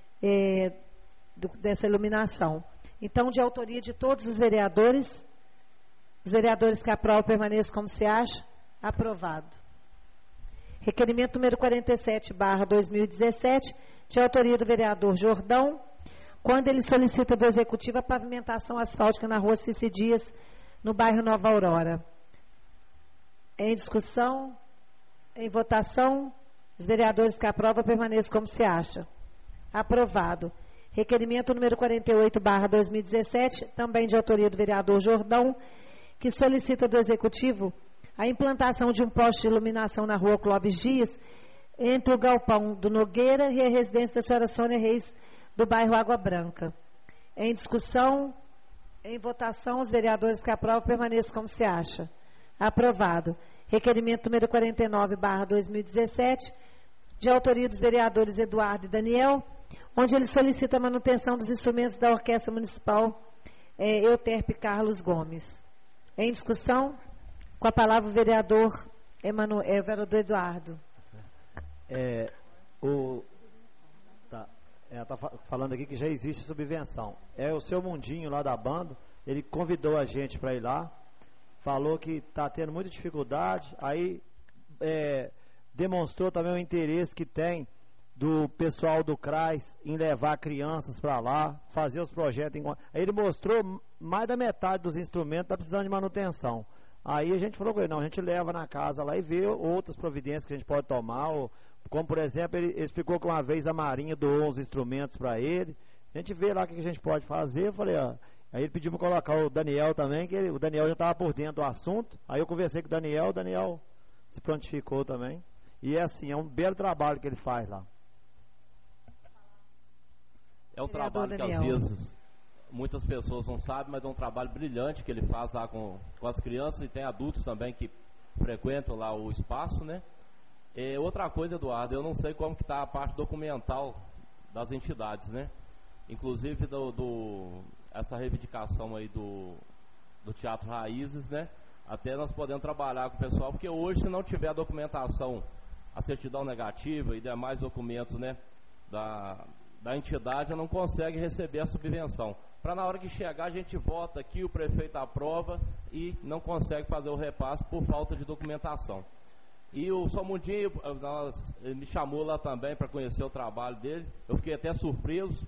dessa iluminação. Então, de autoria de todos os vereadores que aprovam permaneçam como se acha, aprovado. Requerimento número 47/2017, de autoria do vereador Jordão, quando ele solicita do Executivo a pavimentação asfáltica na rua Cici Dias, no bairro Nova Aurora. Em discussão, em votação, os vereadores que aprovam permaneçam como se acha. Aprovado. Requerimento número 48/2017, também de autoria do vereador Jordão, que solicita do Executivo a implantação de um poste de iluminação na rua Clóvis Dias, entre o galpão do Nogueira e a residência da senhora Sônia Reis, do bairro Água Branca. Em discussão, em votação, os vereadores que aprovam permaneçam como se acha. Aprovado. Requerimento número 49/2017, de autoria dos vereadores Eduardo e Daniel, onde ele solicita a manutenção dos instrumentos da Orquestra Municipal Euterpe Carlos Gomes. Em discussão, com a palavra o vereador Eduardo. Está falando aqui que já existe subvenção. O seu Mundinho lá da banda, ele convidou a gente para ir lá, falou que está tendo muita dificuldade, aí demonstrou também o interesse que tem do pessoal do CRAS em levar crianças para lá, fazer os projetos. Aí ele mostrou mais da metade dos instrumentos está precisando de manutenção. Aí a gente falou com ele, não, a gente leva na casa lá e vê outras providências que a gente pode tomar, como por exemplo, ele explicou que uma vez a Marinha doou uns instrumentos para ele, a gente vê lá o que a gente pode fazer. Eu falei, aí ele pediu para colocar o Daniel também, que o Daniel já estava por dentro do assunto, aí eu conversei com o Daniel se prontificou também, e é um belo trabalho que ele faz lá. É um trabalho que às vezes muitas pessoas não sabem, mas é um trabalho brilhante que ele faz lá com as crianças, e tem adultos também que frequentam lá o espaço, né? Outra coisa, Eduardo, eu não sei como que está a parte documental das entidades, né? Inclusive essa reivindicação aí do Teatro Raízes, né? Até nós podemos trabalhar com o pessoal, porque hoje, se não tiver a documentação, a certidão negativa e demais documentos, né, da entidade, não consegue receber a subvenção. Para na hora que chegar, a gente vota aqui, o prefeito aprova e não consegue fazer o repasse por falta de documentação. E o Somundinho ele me chamou lá também para conhecer o trabalho dele. Eu fiquei até surpreso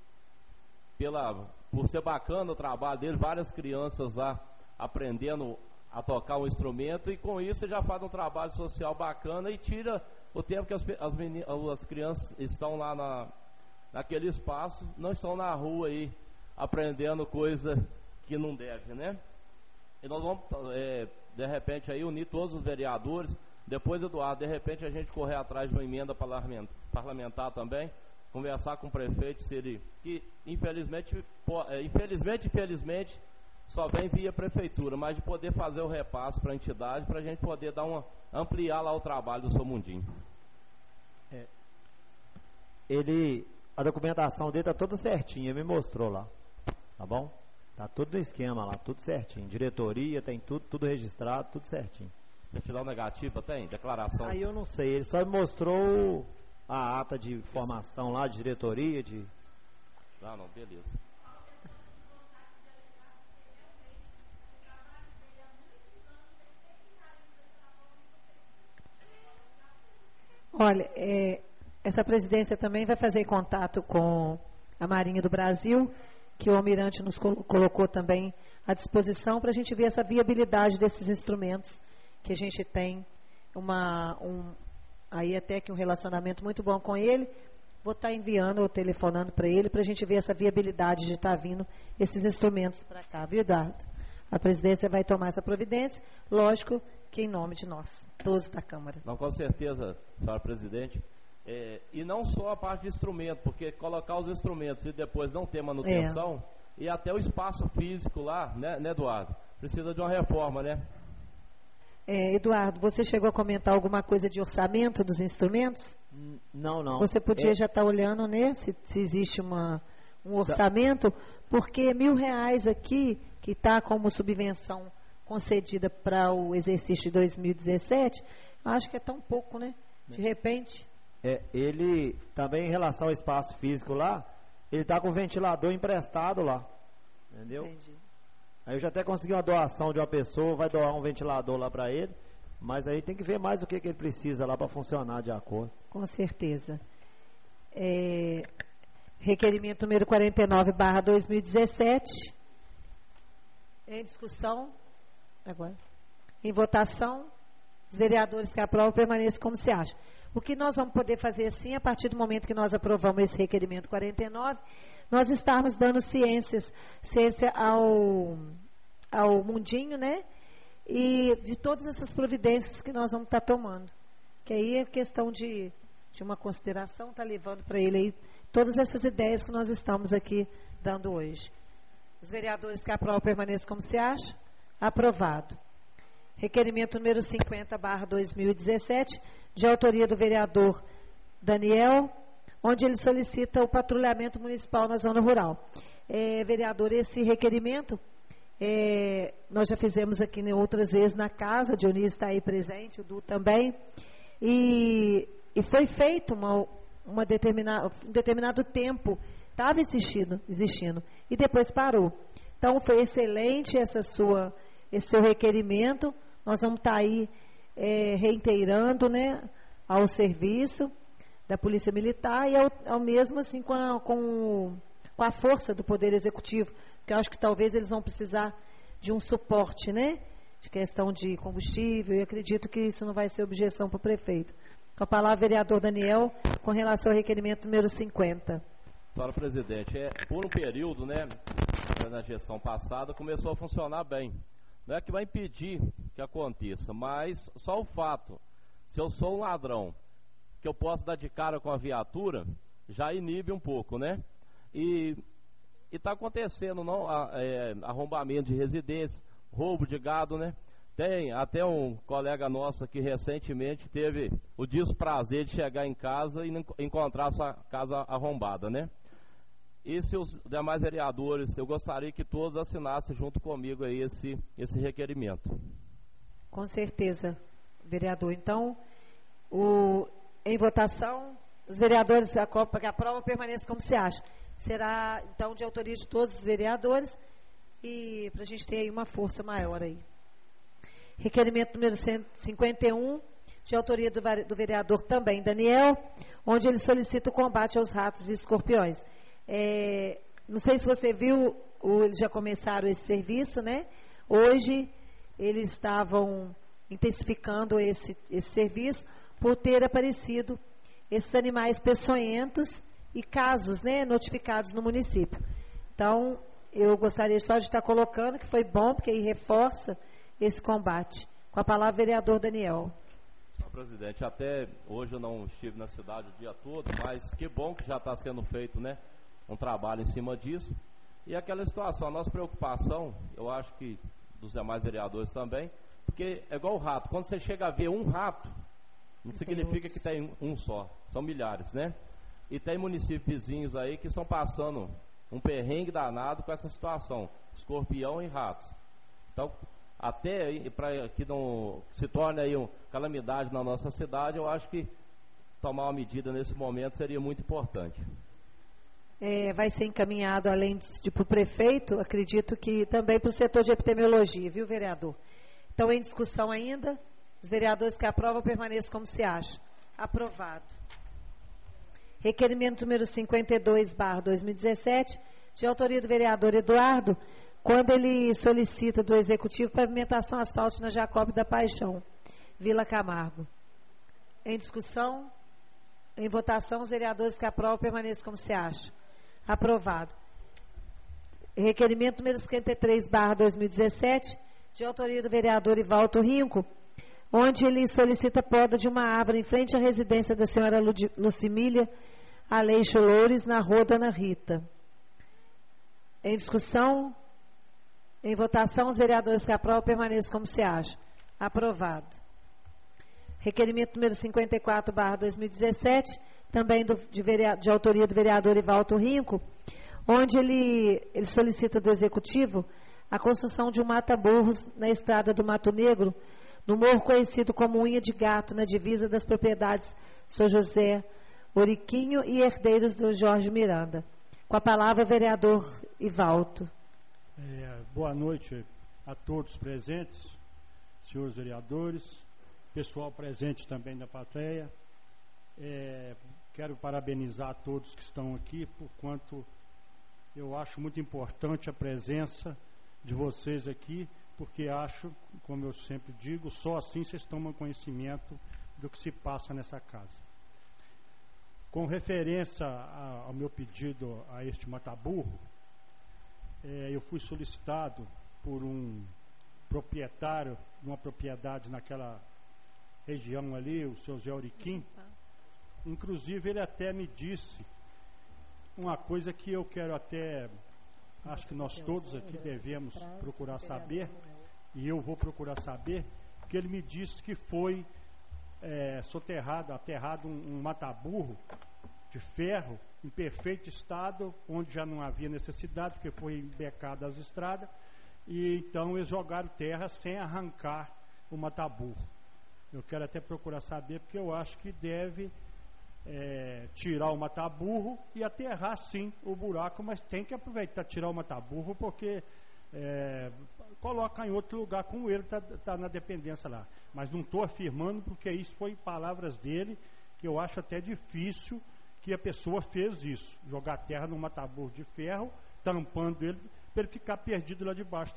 por ser bacana o trabalho dele, várias crianças lá aprendendo a tocar um instrumento, e com isso ele já faz um trabalho social bacana e tira o tempo que as crianças estão lá naquele espaço, não estão na rua aí aprendendo coisa que não deve, né? E nós vamos, de repente, aí unir todos os vereadores. Depois, Eduardo, de repente a gente correr atrás de uma emenda parlamentar também, conversar com o prefeito, se ele, que infelizmente, só vem via prefeitura, mas de poder fazer o repasse para a entidade, para a gente poder ampliar lá o trabalho do seu Mundinho. A documentação dele está toda certinha, ele me mostrou lá, tá bom? Tá tudo no esquema lá, tudo certinho, diretoria, tem tudo registrado, tudo certinho. Certidão negativa tem? Declaração? Aí eu não sei, ele só me mostrou a ata de formação lá, de diretoria, Não, beleza. Olha, essa presidência também vai fazer contato com a Marinha do Brasil, que o almirante nos colocou também à disposição para a gente ver essa viabilidade desses instrumentos, que a gente tem aí até que um relacionamento muito bom com ele. Vou estar enviando ou telefonando para ele para a gente ver essa viabilidade de estar vindo esses instrumentos para cá, viu, Eduardo? A presidência vai tomar essa providência, lógico que em nome de nós, todos da Câmara. Não, com certeza, senhora presidente. E não só a parte de instrumento, porque colocar os instrumentos e depois não ter manutenção, e até o espaço físico lá, né, Eduardo? Precisa de uma reforma, né? Eduardo, você chegou a comentar alguma coisa de orçamento dos instrumentos? Não. Você podia já estar olhando, né, se existe um orçamento, porque R$1.000 aqui, que está como subvenção concedida para o exercício de 2017, acho que é tão pouco, né? De repente. Ele também, em relação ao espaço físico lá, ele está com o ventilador emprestado lá, entendeu? Entendi. Aí eu já até consegui uma doação de uma pessoa, vai doar um ventilador lá para ele, mas aí tem que ver mais o que ele precisa lá para funcionar de acordo. Com certeza. Requerimento número 49/2017, em discussão, agora, em votação, os vereadores que aprovam permaneçam como se acha. O que nós vamos poder fazer assim, a partir do momento que nós aprovamos esse requerimento 49, nós estarmos dando ciência ao mundinho, né? E de todas essas providências que nós vamos estar tomando. Que aí é questão de uma consideração, está levando para ele aí todas essas ideias que nós estamos aqui dando hoje. Os vereadores que aprovam permaneçam como se acha. Aprovado. Requerimento número 50/2017, de autoria do vereador Daniel, onde ele solicita o patrulhamento municipal na zona rural. Vereador, esse requerimento, nós já fizemos aqui outras vezes na casa, o Dionísio está aí presente, o Du também, e foi feito um determinado tempo, estava existindo, e depois parou. Então, foi excelente esse seu requerimento. Nós vamos estar aí reiterando, né, ao serviço da Polícia Militar e ao mesmo assim com a força do Poder Executivo, porque eu acho que talvez eles vão precisar de um suporte, né, de questão de combustível, e acredito que isso não vai ser objeção para o prefeito. Com a palavra, vereador Daniel, com relação ao requerimento número 50. Senhora presidente, por um período, né, na gestão passada, começou a funcionar bem. Não é que vai impedir que aconteça, mas só o fato, se eu sou um ladrão, que eu posso dar de cara com a viatura, já inibe um pouco, né? E está acontecendo, não, arrombamento de residência, roubo de gado, né? Tem até um colega nosso que recentemente teve o desprazer de chegar em casa e encontrar sua casa arrombada, né? E se os demais vereadores, eu gostaria que todos assinassem junto comigo aí esse requerimento. Com certeza, vereador. Então, em votação, os vereadores que aprovam permaneçam como se acha. Será, então, de autoria de todos os vereadores e para a gente ter aí uma força maior aí. Requerimento número 151, de autoria do vereador também, Daniel, onde ele solicita o combate aos ratos e escorpiões. Não sei se você viu, eles já começaram esse serviço, né? Hoje eles estavam intensificando esse serviço por ter aparecido esses animais peçonhentos e casos, né, notificados no município. Então, eu gostaria só de estar colocando que foi bom, porque aí reforça esse combate. Com a palavra, vereador Daniel. Senhor presidente, até hoje eu não estive na cidade o dia todo, mas que bom que já está sendo feito, né, um trabalho em cima disso. E aquela situação, a nossa preocupação, eu acho que dos demais vereadores também, porque é igual o rato, quando você chega a ver um rato, não significa que tem um só, são milhares, né? E tem municípios vizinhos aí que estão passando um perrengue danado com essa situação, escorpião e ratos. Então, até para que não se torne aí uma calamidade na nossa cidade, eu acho que tomar uma medida nesse momento seria muito importante. Vai ser encaminhado, além para o prefeito, acredito que também para o setor de epidemiologia, viu, vereador? Então, em discussão ainda, os vereadores que aprovam permaneçam como se acha. Aprovado. Requerimento número 52/2017, de autoria do vereador Eduardo, quando ele solicita do Executivo pavimentação asfáltica na Jacob da Paixão, Vila Camargo. Em discussão, em votação, os vereadores que aprovam permaneçam como se acha. Aprovado. Requerimento número 53/2017, de autoria do vereador Ivaldo Rinco, onde ele solicita poda de uma árvore em frente à residência da senhora Lucimília Aleixo Loures, na rua Dona Rita. Em discussão, em votação, os vereadores que aprovam permaneçam como se acha. Aprovado. Requerimento número 54/2017, também de autoria do vereador Ivaldo Rinco, onde ele solicita do Executivo a construção de um mata-burros na estrada do Mato Negro, no morro conhecido como Unha de Gato, na divisa das propriedades São José, Oriquinho e herdeiros do Jorge Miranda. Com a palavra, o vereador Ivaldo. Boa noite a todos presentes, senhores vereadores, pessoal presente também na plateia. Quero parabenizar a todos que estão aqui, por quanto eu acho muito importante a presença de vocês aqui, porque acho, como eu sempre digo, só assim vocês tomam conhecimento do que se passa nessa casa. Com referência ao meu pedido a este mata-burro, eu fui solicitado por um proprietário de uma propriedade naquela região ali, o seu Zé Auriquim. Inclusive, ele até me disse uma coisa que eu quero até, acho que nós todos aqui devemos procurar saber, e eu vou procurar saber, porque ele me disse que foi aterrado um mata-burro de ferro em perfeito estado, onde já não havia necessidade, porque foi embecado as estradas, e então eles jogaram terra sem arrancar o mata-burro. Eu quero até procurar saber, porque eu acho que deve tirar o mata-burro e aterrar sim o buraco, mas tem que aproveitar tirar o mata-burro, porque colocar em outro lugar com ele, está na dependência lá. Mas não estou afirmando, porque isso foi palavras dele, que eu acho até difícil que a pessoa fez isso, jogar terra no mata-burro de ferro, tampando ele, para ele ficar perdido lá debaixo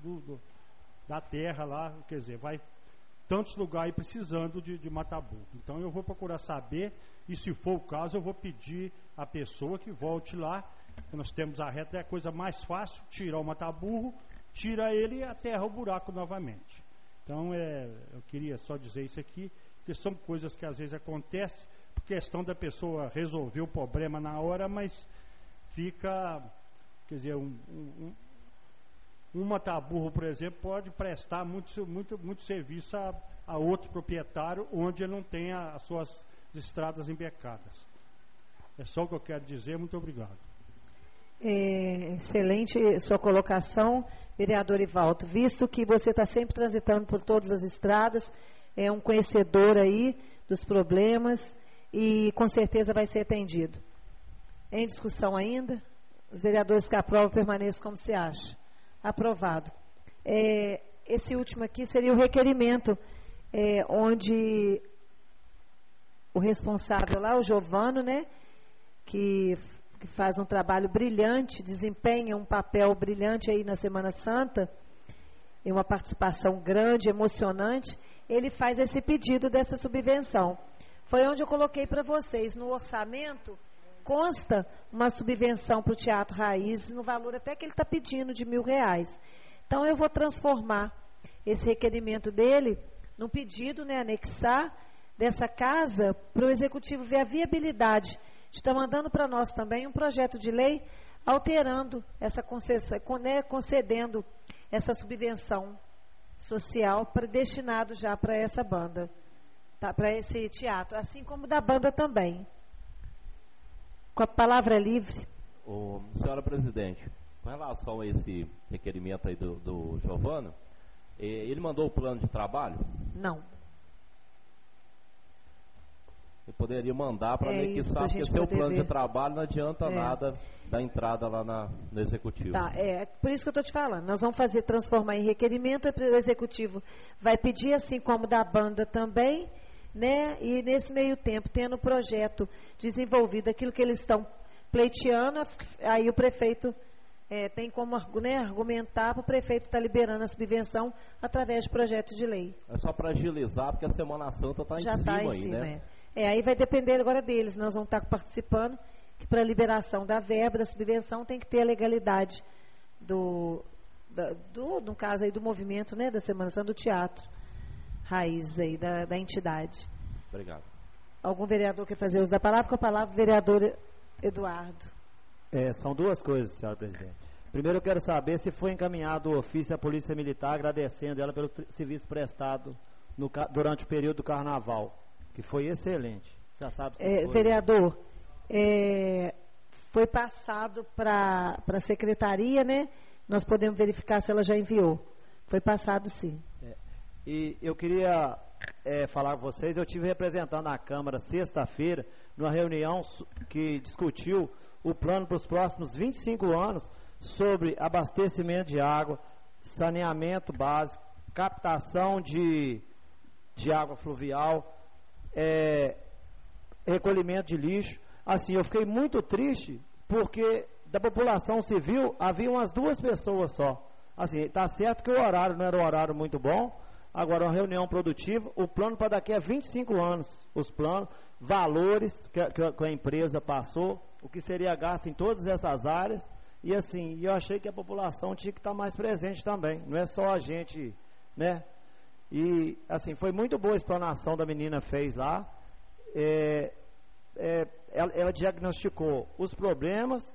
da terra lá, quer dizer, vai tantos lugares precisando de mata-burro. Então eu vou procurar saber, e se for o caso, eu vou pedir à pessoa que volte lá, que nós temos a reta, é a coisa mais fácil, tirar o mata-burro, tira ele e aterra o buraco novamente. Então eu queria só dizer isso aqui, porque são coisas que às vezes acontecem, por questão da pessoa resolver o problema na hora, mas fica, quer dizer, um mata-burro, por exemplo, pode prestar muito serviço a outro proprietário, onde ele não tem as suas estradas embecadas. É só o que eu quero dizer. Muito obrigado. Excelente sua colocação, vereador Ivaldo. Visto que você está sempre transitando por todas as estradas, é um conhecedor aí dos problemas e com certeza vai ser atendido. Em discussão ainda, os vereadores que aprovam permaneçam como se acha. Aprovado. Esse último aqui seria o requerimento, onde o responsável lá, o Giovano, né, que faz um trabalho brilhante, desempenha um papel brilhante aí na Semana Santa, e uma participação grande, emocionante, ele faz esse pedido dessa subvenção. Foi onde eu coloquei para vocês, no orçamento, consta uma subvenção para o Teatro Raízes, no valor até que ele está pedindo de R$1.000. Então, eu vou transformar esse requerimento dele num pedido, né, anexar dessa casa para o Executivo ver a viabilidade de estar mandando para nós também um projeto de lei alterando essa concessão, né, concedendo essa subvenção social destinado já para essa banda, tá, para esse teatro, assim como da banda também. Com a palavra livre. Senhora presidente, com relação a esse requerimento aí do Giovano, ele mandou o plano de trabalho? Não. Ele poderia mandar para anexar, porque seu plano de trabalho não adianta nada da entrada lá no Executivo. Tá, por isso que eu estou te falando. Nós vamos transformar em requerimento, o Executivo vai pedir, assim como da banda também, né? E nesse meio tempo, tendo o projeto desenvolvido, aquilo que eles estão pleiteando, aí o prefeito tem como, né, argumentar para o prefeito estar liberando a subvenção através de projeto de lei. É só para agilizar, porque a Semana Santa está Já está em cima, né? Aí vai depender agora deles, nós vamos estar participando, que para a liberação da verba, da subvenção, tem que ter a legalidade no caso aí do movimento, né, da Semana Santa, do teatro raiz aí da entidade. Obrigado. Algum vereador quer fazer uso da palavra? Com a palavra, o vereador Eduardo. São duas coisas, senhora presidente. Primeiro, eu quero saber se foi encaminhado o ofício à Polícia Militar, agradecendo ela pelo serviço prestado durante o período do Carnaval, que foi excelente. Você sabe se foi. Vereador, foi passado para a secretaria, né? Nós podemos verificar se ela já enviou. Foi passado, sim. E eu queria falar com vocês, eu estive representando a Câmara sexta-feira, numa reunião que discutiu o plano para os próximos 25 anos sobre abastecimento de água, saneamento básico, captação de água fluvial, recolhimento de lixo. Assim, eu fiquei muito triste porque da população civil havia umas 2 pessoas só. Assim, está certo que o horário não era um horário muito bom. Agora, uma reunião produtiva, o plano para daqui a 25 anos, os planos, valores que a empresa passou, o que seria gasto em todas essas áreas, e assim, eu achei que a população tinha que estar mais presente também, não é só a gente, né? E assim, foi muito boa a explanação da menina fez lá, ela diagnosticou os problemas,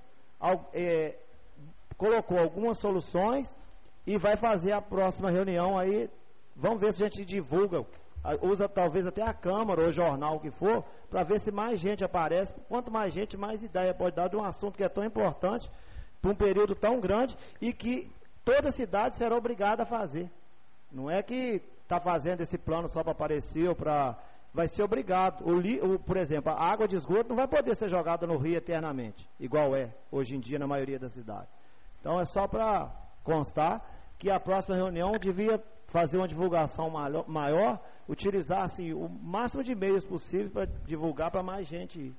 colocou algumas soluções e vai fazer a próxima reunião aí. Vamos ver se a gente divulga, usa talvez até a Câmara ou o jornal que for, para ver se mais gente aparece. Quanto mais gente, mais ideia pode dar de um assunto que é tão importante, por um período tão grande, e que toda cidade será obrigada a fazer. Não é que está fazendo esse plano só para aparecer ou para... Vai ser obrigado. Por exemplo, a água de esgoto não vai poder ser jogada no rio eternamente, igual é hoje em dia na maioria das cidades. Então é só para constar que a próxima reunião devia fazer uma divulgação maior, utilizar assim, o máximo de meios possível para divulgar para mais gente ir.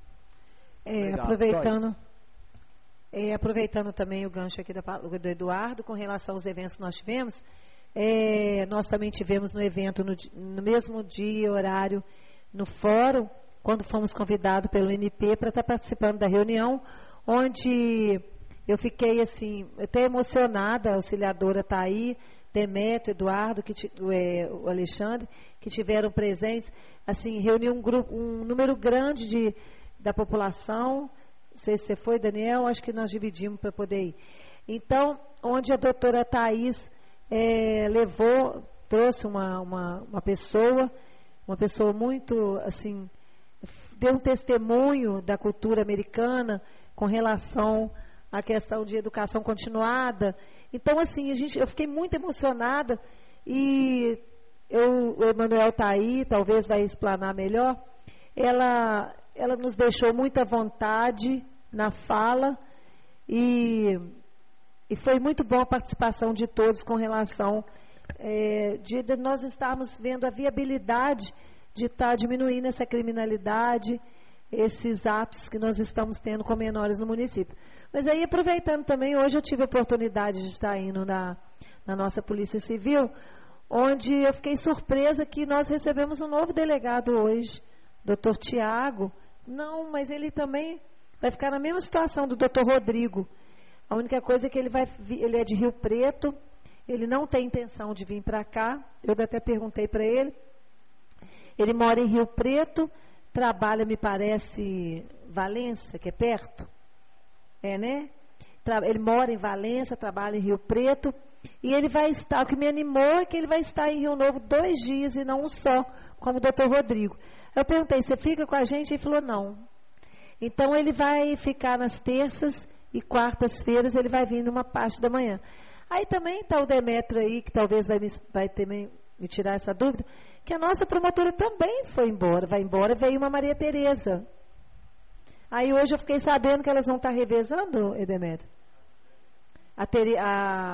Aproveitando também o gancho aqui do Eduardo, com relação aos eventos que nós tivemos, nós também tivemos no evento, no mesmo dia e horário, no fórum, quando fomos convidados pelo MP para estar participando da reunião, onde eu fiquei assim, até emocionada, a auxiliadora está aí, Demetrio, Eduardo, o Alexandre, que tiveram presentes, assim, reuniu um número grande da população. Não sei se você foi, Daniel, acho que nós dividimos para poder ir. Então, onde a doutora Thais trouxe uma pessoa muito, assim, deu um testemunho da cultura americana com relação à questão de educação continuada. Então, assim, eu fiquei muito emocionada e o Emanuel está aí, talvez vai explanar melhor. Ela nos deixou muita vontade na fala e foi muito bom a participação de todos com relação de nós estarmos vendo a viabilidade de estar diminuindo essa criminalidade, esses atos que nós estamos tendo com menores no município. Mas aí, aproveitando também, hoje eu tive a oportunidade de estar indo na nossa Polícia Civil, onde eu fiquei surpresa que nós recebemos um novo delegado hoje, Dr. Tiago. Não, mas ele também vai ficar na mesma situação do Dr. Rodrigo. A única coisa é que ele é de Rio Preto, ele não tem intenção de vir para cá. Eu até perguntei para ele. Ele mora em Rio Preto, trabalha, me parece, Valença, que é perto. Né? Ele mora em Valença, trabalha em Rio Preto, e ele vai estar, o que me animou é que ele vai estar em Rio Novo 2 dias e não um só, como o doutor Rodrigo. Eu perguntei, você fica com a gente? Ele falou, não. Então, ele vai ficar nas terças e quartas-feiras, ele vai vir numa parte da manhã. Aí também está o Demetrio aí, que talvez vai também me tirar essa dúvida, que a nossa promotora também vai embora, veio uma Maria Tereza. Aí hoje eu fiquei sabendo que elas vão estar revezando, Edemétrio.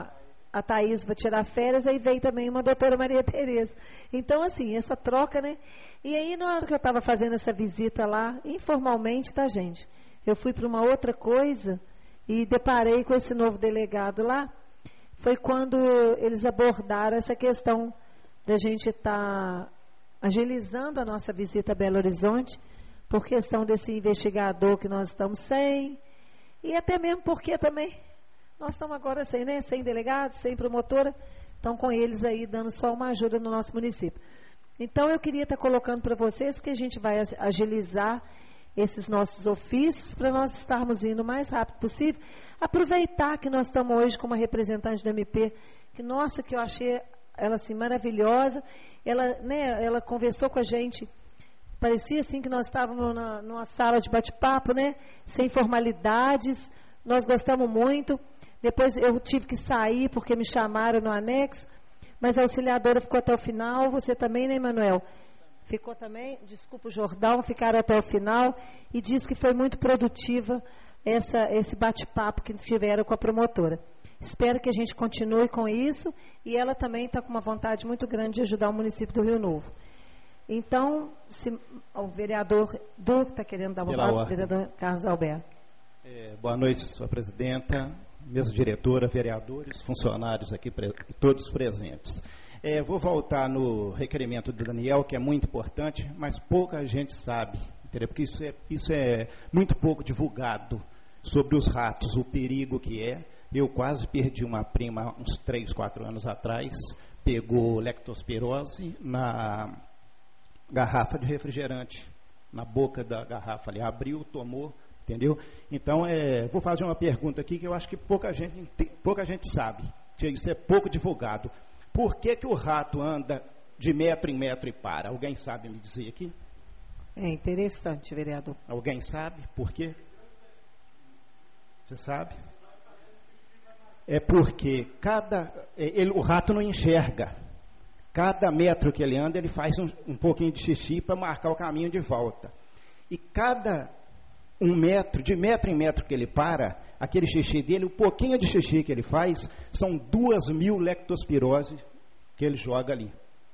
a Thaís vai tirar férias, aí veio também uma doutora Maria Tereza. Então, assim, essa troca, né? E aí, na hora que eu estava fazendo essa visita lá, informalmente, tá, gente? Eu fui para uma outra coisa e deparei com esse novo delegado lá. Foi quando eles abordaram essa questão da gente estar agilizando a nossa visita a Belo Horizonte, por questão desse investigador que nós estamos sem, e até mesmo porque também nós estamos agora sem, né? Sem delegado, sem promotora, estão com eles aí dando só uma ajuda no nosso município. Então eu queria estar colocando para vocês que a gente vai agilizar esses nossos ofícios para nós estarmos indo o mais rápido possível. Aproveitar que nós estamos hoje com uma representante do MP, que nossa, que eu achei ela assim maravilhosa, ela conversou com a gente, parecia assim que nós estávamos numa sala de bate-papo, né? Sem formalidades, nós gostamos muito. Depois eu tive que sair porque me chamaram no anexo, mas a auxiliadora ficou até o final, você também, né, Manuel? Ficou também, desculpa o Jordão, ficaram até o final e disse que foi muito produtiva esse bate-papo que tiveram com a promotora. Espero que a gente continue com isso e ela também está com uma vontade muito grande de ajudar o município do Rio Novo. Então, o vereador Du está querendo dar uma palavra, o vereador Carlos Alberto. Boa noite, senhora presidenta, mesa diretora, vereadores, funcionários aqui, todos presentes. Vou voltar no requerimento do Daniel, que é muito importante, mas pouca gente sabe, entendeu? Porque isso é muito pouco divulgado sobre os ratos, o perigo que é. Eu quase perdi uma prima uns 3, 4 anos atrás, pegou leptospirose na garrafa de refrigerante, na boca da garrafa ali, abriu, tomou, entendeu? Então, vou fazer uma pergunta aqui que eu acho que pouca gente sabe, que isso é pouco divulgado. Por que o rato anda de metro em metro e para? Alguém sabe me dizer aqui? É interessante, vereador. Alguém sabe por quê? Você sabe? É porque o rato não enxerga. Cada metro que ele anda, ele faz um pouquinho de xixi para marcar o caminho de volta. E cada de metro em metro que ele para, aquele xixi dele, o pouquinho de xixi que ele faz, são 2.000 leptospirose que ele joga ali.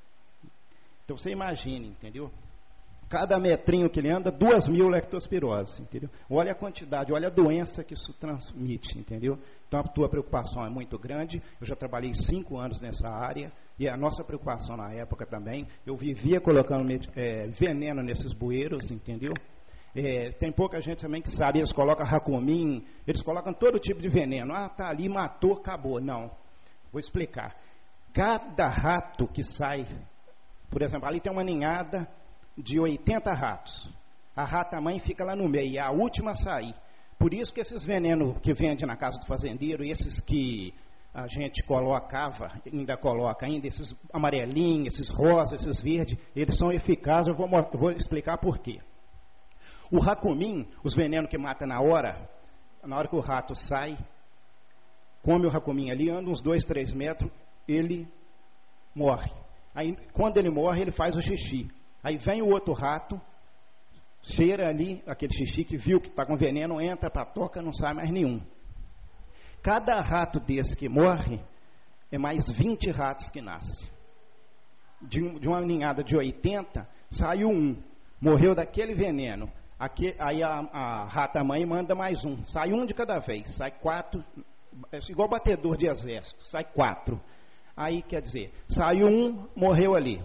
Então você imagine, entendeu? Cada metrinho que ele anda, 2.000 leptospirose, entendeu? Olha a quantidade, olha a doença que isso transmite, entendeu? Então a tua preocupação é muito grande. Eu já trabalhei 5 anos nessa área e a nossa preocupação na época também, eu vivia colocando veneno nesses bueiros, entendeu? Tem pouca gente também que sabe, eles colocam racomim, eles colocam todo tipo de veneno. Tá ali, matou, acabou. Não, vou explicar. Cada rato que sai, por exemplo, ali tem uma ninhada de 80 ratos. A rata-mãe fica lá no meio, é a última a sair. Por isso que esses venenos que vende na casa do fazendeiro, esses que a gente ainda coloca, esses amarelinhos, esses rosas, esses verdes, eles são eficazes, eu vou explicar por quê. O racomim, os venenos que mata na hora que o rato sai, come o racomim ali, anda uns 2, 3 metros, ele morre. Aí, quando ele morre, ele faz o xixi. Aí vem o outro rato, cheira ali aquele xixi que viu que está com veneno, entra para a toca, não sai mais nenhum. Cada rato desse que morre, é mais 20 ratos que nascem. De uma ninhada de 80, saiu um, morreu daquele veneno. Aí a rata-mãe manda mais um, sai um de cada vez, sai 4, igual batedor de exército, sai 4. Aí, quer dizer, saiu um, morreu ali.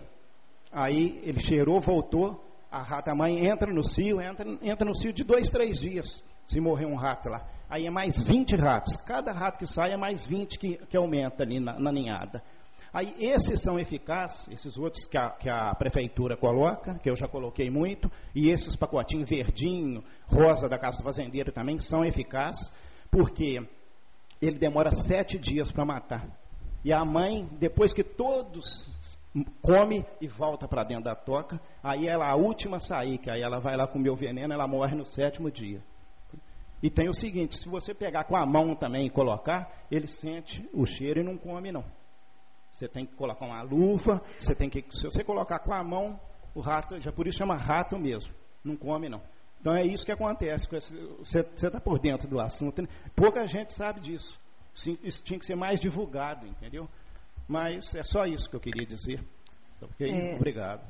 Aí ele cheirou, voltou, a rata-mãe entra no cio, entra no cio de 2, 3 dias, se morrer um rato lá. Aí é mais 20 ratos, cada rato que sai é mais 20 que aumenta ali na ninhada. Aí esses são eficazes, esses outros que a prefeitura coloca, que eu já coloquei muito, e esses pacotinhos verdinho, rosa da casa do fazendeiro também são eficazes, porque ele demora 7 dias para matar. E a mãe, depois que todos come e volta para dentro da toca, aí ela a última a sair, que aí ela vai lá comer o veneno, ela morre no 7º dia. E tem o seguinte, se você pegar com a mão também e colocar, ele sente o cheiro e não come não. Você tem que colocar uma luva, se você colocar com a mão, o rato, já por isso chama rato mesmo, não come não. Então é isso que acontece, você está por dentro do assunto, né? Pouca gente sabe disso. Isso tinha que ser mais divulgado, entendeu? Mas é só isso que eu queria dizer. Ok? Obrigado.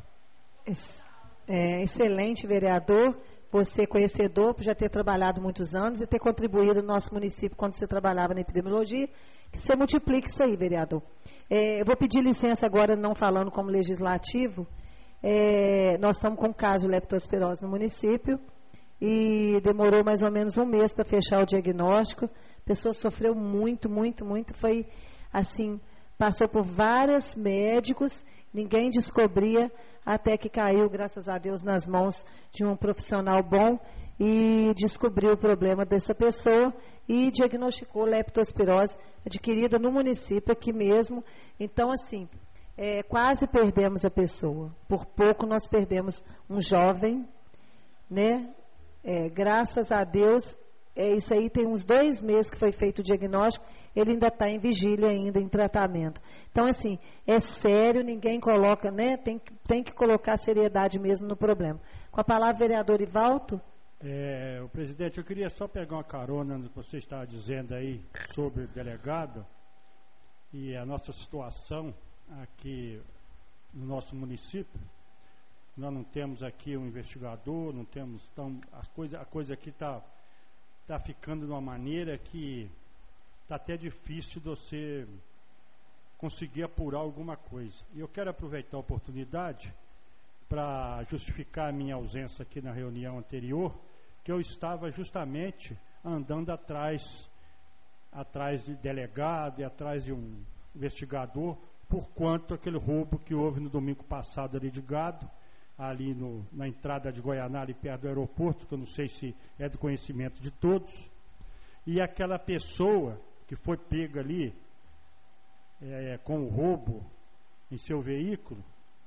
Excelente, vereador. Você conhecedor, por já ter trabalhado muitos anos e ter contribuído no nosso município quando você trabalhava na epidemiologia, que você multiplique isso aí, vereador. Eu vou pedir licença agora, não falando como legislativo. Nós estamos com um caso de leptospirose no município e demorou mais ou menos um mês para fechar o diagnóstico. A pessoa sofreu muito, foi assim, passou por vários médicos, ninguém descobria, até que caiu, graças a Deus, nas mãos de um profissional bom e descobriu o problema dessa pessoa e diagnosticou leptospirose adquirida no município aqui mesmo. Então, assim, quase perdemos a pessoa. Por pouco nós perdemos um jovem, né? Graças a Deus, isso aí tem uns 2 meses que foi feito o diagnóstico, ele ainda está em vigília, ainda em tratamento. Então, assim, é sério, ninguém coloca, né? Tem que colocar seriedade mesmo no problema. Com a palavra, vereador Ivalto. O presidente, eu queria só pegar uma carona no que você estava dizendo aí sobre o delegado e a nossa situação aqui no nosso município. Nós não temos aqui um investigador, não temos, então, a coisa aqui está ficando de uma maneira que está até difícil de você conseguir apurar alguma coisa. E eu quero aproveitar a oportunidade para justificar a minha ausência aqui na reunião anterior, que eu estava justamente andando atrás de delegado e atrás de um investigador, por quanto aquele roubo que houve no domingo passado ali de gado, ali na entrada de Goianá, ali perto do aeroporto, que eu não sei se é do conhecimento de todos, e aquela pessoa que foi pega ali com o roubo em seu veículo,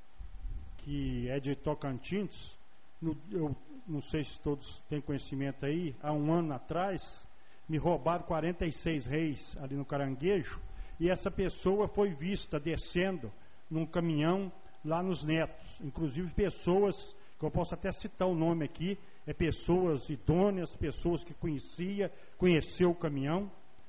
que é de Tocantins, eu não sei se todos têm conhecimento aí, há um ano atrás, me roubaram 46 reis ali no Caranguejo, e essa pessoa foi vista descendo num caminhão lá nos Netos, inclusive pessoas, que eu posso até citar o nome aqui, pessoas idôneas, pessoas que conheceu o caminhão,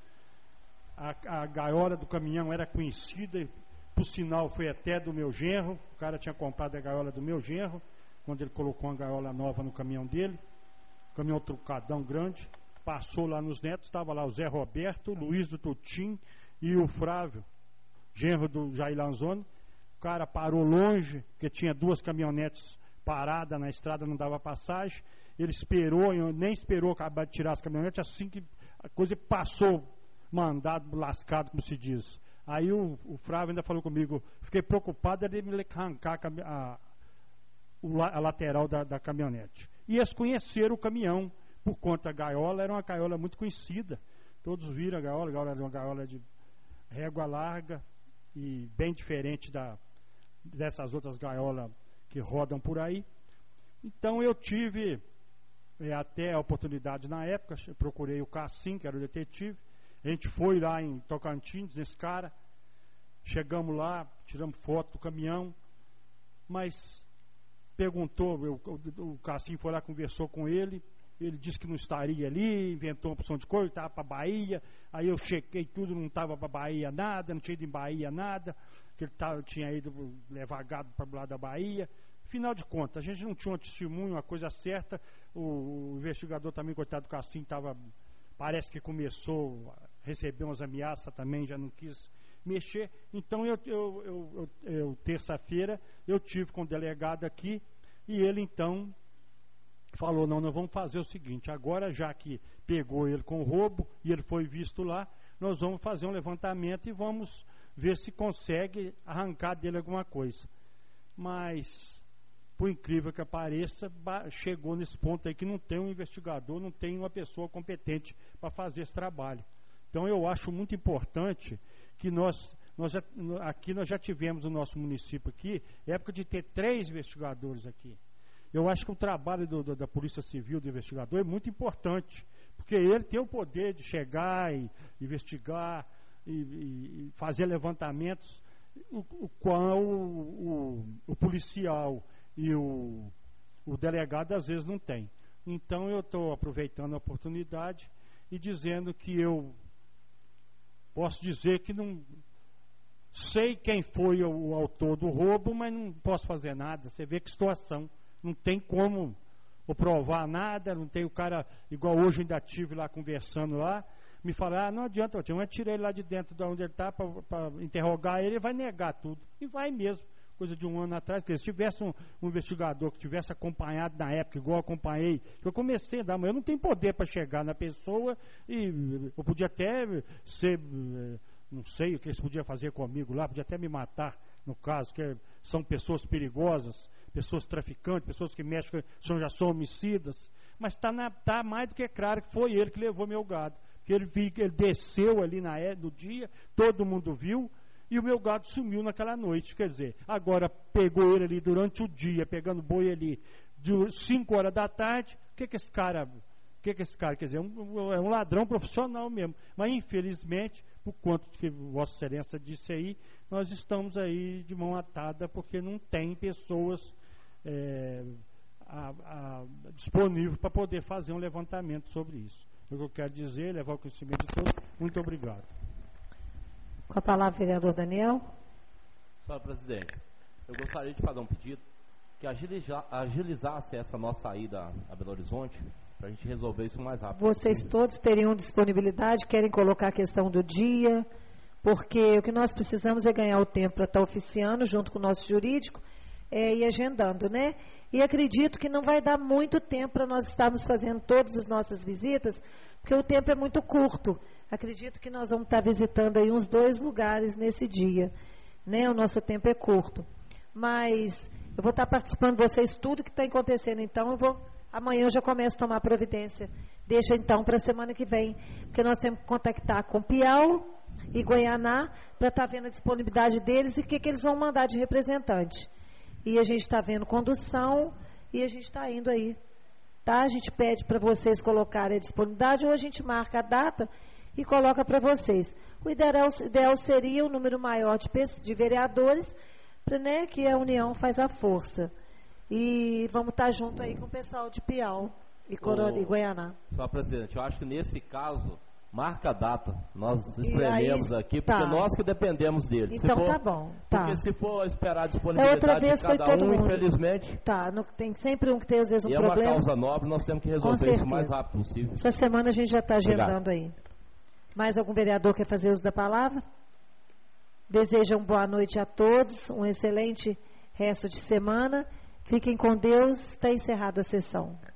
a gaiola do caminhão era conhecida, por sinal foi até do meu genro, o cara tinha comprado a gaiola do meu genro, quando ele colocou uma gaiola nova no caminhão dele, caminhão trucadão grande, passou lá nos Netos, estava lá o Zé Roberto, o Luiz do Tutim e o Frávio, genro do Jair Lanzoni. O cara parou longe, porque tinha 2 caminhonetes paradas na estrada, não dava passagem. Ele esperou, nem esperou acabar de tirar as caminhonetes, assim que a coisa passou, mandado, lascado, como se diz. Aí o Frávio ainda falou comigo, fiquei preocupado de me arrancar a lateral da caminhonete. E eles conheceram o caminhão, por conta da gaiola, era uma gaiola muito conhecida. Todos viram a gaiola era uma gaiola de régua larga e bem diferente dessas outras gaiolas que rodam por aí. Então eu tive até a oportunidade na época, eu procurei o Cassim, que era o detetive, a gente foi lá em Tocantins, nesse cara, chegamos lá, tiramos foto do caminhão, mas perguntou, o Cassim foi lá, conversou com ele disse que não estaria ali, inventou uma opção de coisa, estava para Bahia, aí eu chequei tudo, não estava para Bahia nada, não tinha ido em Bahia nada, que ele tinha ido levar gado para lá da Bahia. Afinal de contas, a gente não tinha um testemunho, uma coisa certa, o investigador também, coitado do Cassim, parece que começou a receber umas ameaças também, já não quis mexer. Então eu terça-feira, eu tive com o delegado aqui, e ele então falou, nós vamos fazer o seguinte, agora já que pegou ele com o roubo e ele foi visto lá, nós vamos fazer um levantamento e vamos ver se consegue arrancar dele alguma coisa. Mas, por incrível que pareça, chegou nesse ponto aí que não tem um investigador, não tem uma pessoa competente para fazer esse trabalho. Então eu acho muito importante que nós já tivemos no nosso município aqui, época de ter 3 investigadores aqui. Eu acho que o trabalho da Polícia Civil, do investigador, é muito importante, porque ele tem o poder de chegar e investigar e fazer levantamentos, o qual o policial e o delegado às vezes não tem. Então eu estou aproveitando a oportunidade e dizendo que eu Posso dizer que não sei quem foi o autor do roubo, mas não posso fazer nada. Você vê que situação. Não tem como provar nada, não tem o cara, igual hoje ainda tive lá conversando lá, me falar, não adianta, eu tirei ele lá de dentro de onde ele está para interrogar ele vai negar tudo. E vai mesmo. Coisa de um ano atrás, que se tivesse um investigador que tivesse acompanhado na época, igual eu acompanhei, eu comecei a dar, mas eu não tenho poder para chegar na pessoa e eu podia até ser, não sei o que eles podiam fazer comigo lá, podia até me matar, no caso, que são pessoas perigosas, pessoas traficantes, pessoas que mexem, já são homicidas, mas está mais do que claro que foi ele que levou meu gado, porque ele desceu ali no dia, todo mundo viu, e o meu gado sumiu naquela noite, quer dizer, agora pegou ele ali durante o dia, pegando boi ali, de 5 horas da tarde, o que esse cara, quer dizer, é um ladrão profissional mesmo, mas infelizmente, por quanto que Vossa Excelência disse aí, nós estamos aí de mão atada, porque não tem pessoas disponíveis para poder fazer um levantamento sobre isso. O que eu quero dizer, levar o conhecimento de todos, muito obrigado. Com a palavra, vereador Daniel. Senhora presidente, eu gostaria de fazer um pedido que agilizasse essa nossa ida a Belo Horizonte, para a gente resolver isso o mais rápido. Vocês todos teriam disponibilidade, querem colocar a questão do dia, porque o que nós precisamos é ganhar o tempo para estar oficiando, junto com o nosso jurídico, e agendando, né? E acredito que não vai dar muito tempo para nós estarmos fazendo todas as nossas visitas, porque o tempo é muito curto. Acredito que nós vamos estar visitando aí uns 2 lugares nesse dia, né? O nosso tempo é curto. Mas eu vou estar participando de vocês tudo que está acontecendo, então amanhã eu já começo a tomar providência. Deixa então para a semana que vem, porque nós temos que contactar com Piau e Goianá para estar vendo a disponibilidade deles e o que eles vão mandar de representante. E a gente está vendo condução e a gente está indo aí. Tá? A gente pede para vocês colocarem a disponibilidade ou a gente marca a data e coloca para vocês. O ideal seria um número maior de vereadores, né, que a união faz a força. E vamos estar junto aí com o pessoal de Piau e Goianá. Senhora presidente, eu acho que nesse caso, marca a data. Nós esprememos aqui, porque nós que dependemos deles. Então tá bom. Tá. Porque se for esperar a disponibilidade outra vez de cada foi todo um, mundo. Infelizmente... Tá, tem sempre um que tem às vezes um problema. E é uma causa nobre, nós temos que resolver isso o mais rápido possível. Essa semana a gente já está agendando aí. Mais algum vereador quer fazer uso da palavra? Desejo uma boa noite a todos, um excelente resto de semana. Fiquem com Deus, está encerrada a sessão.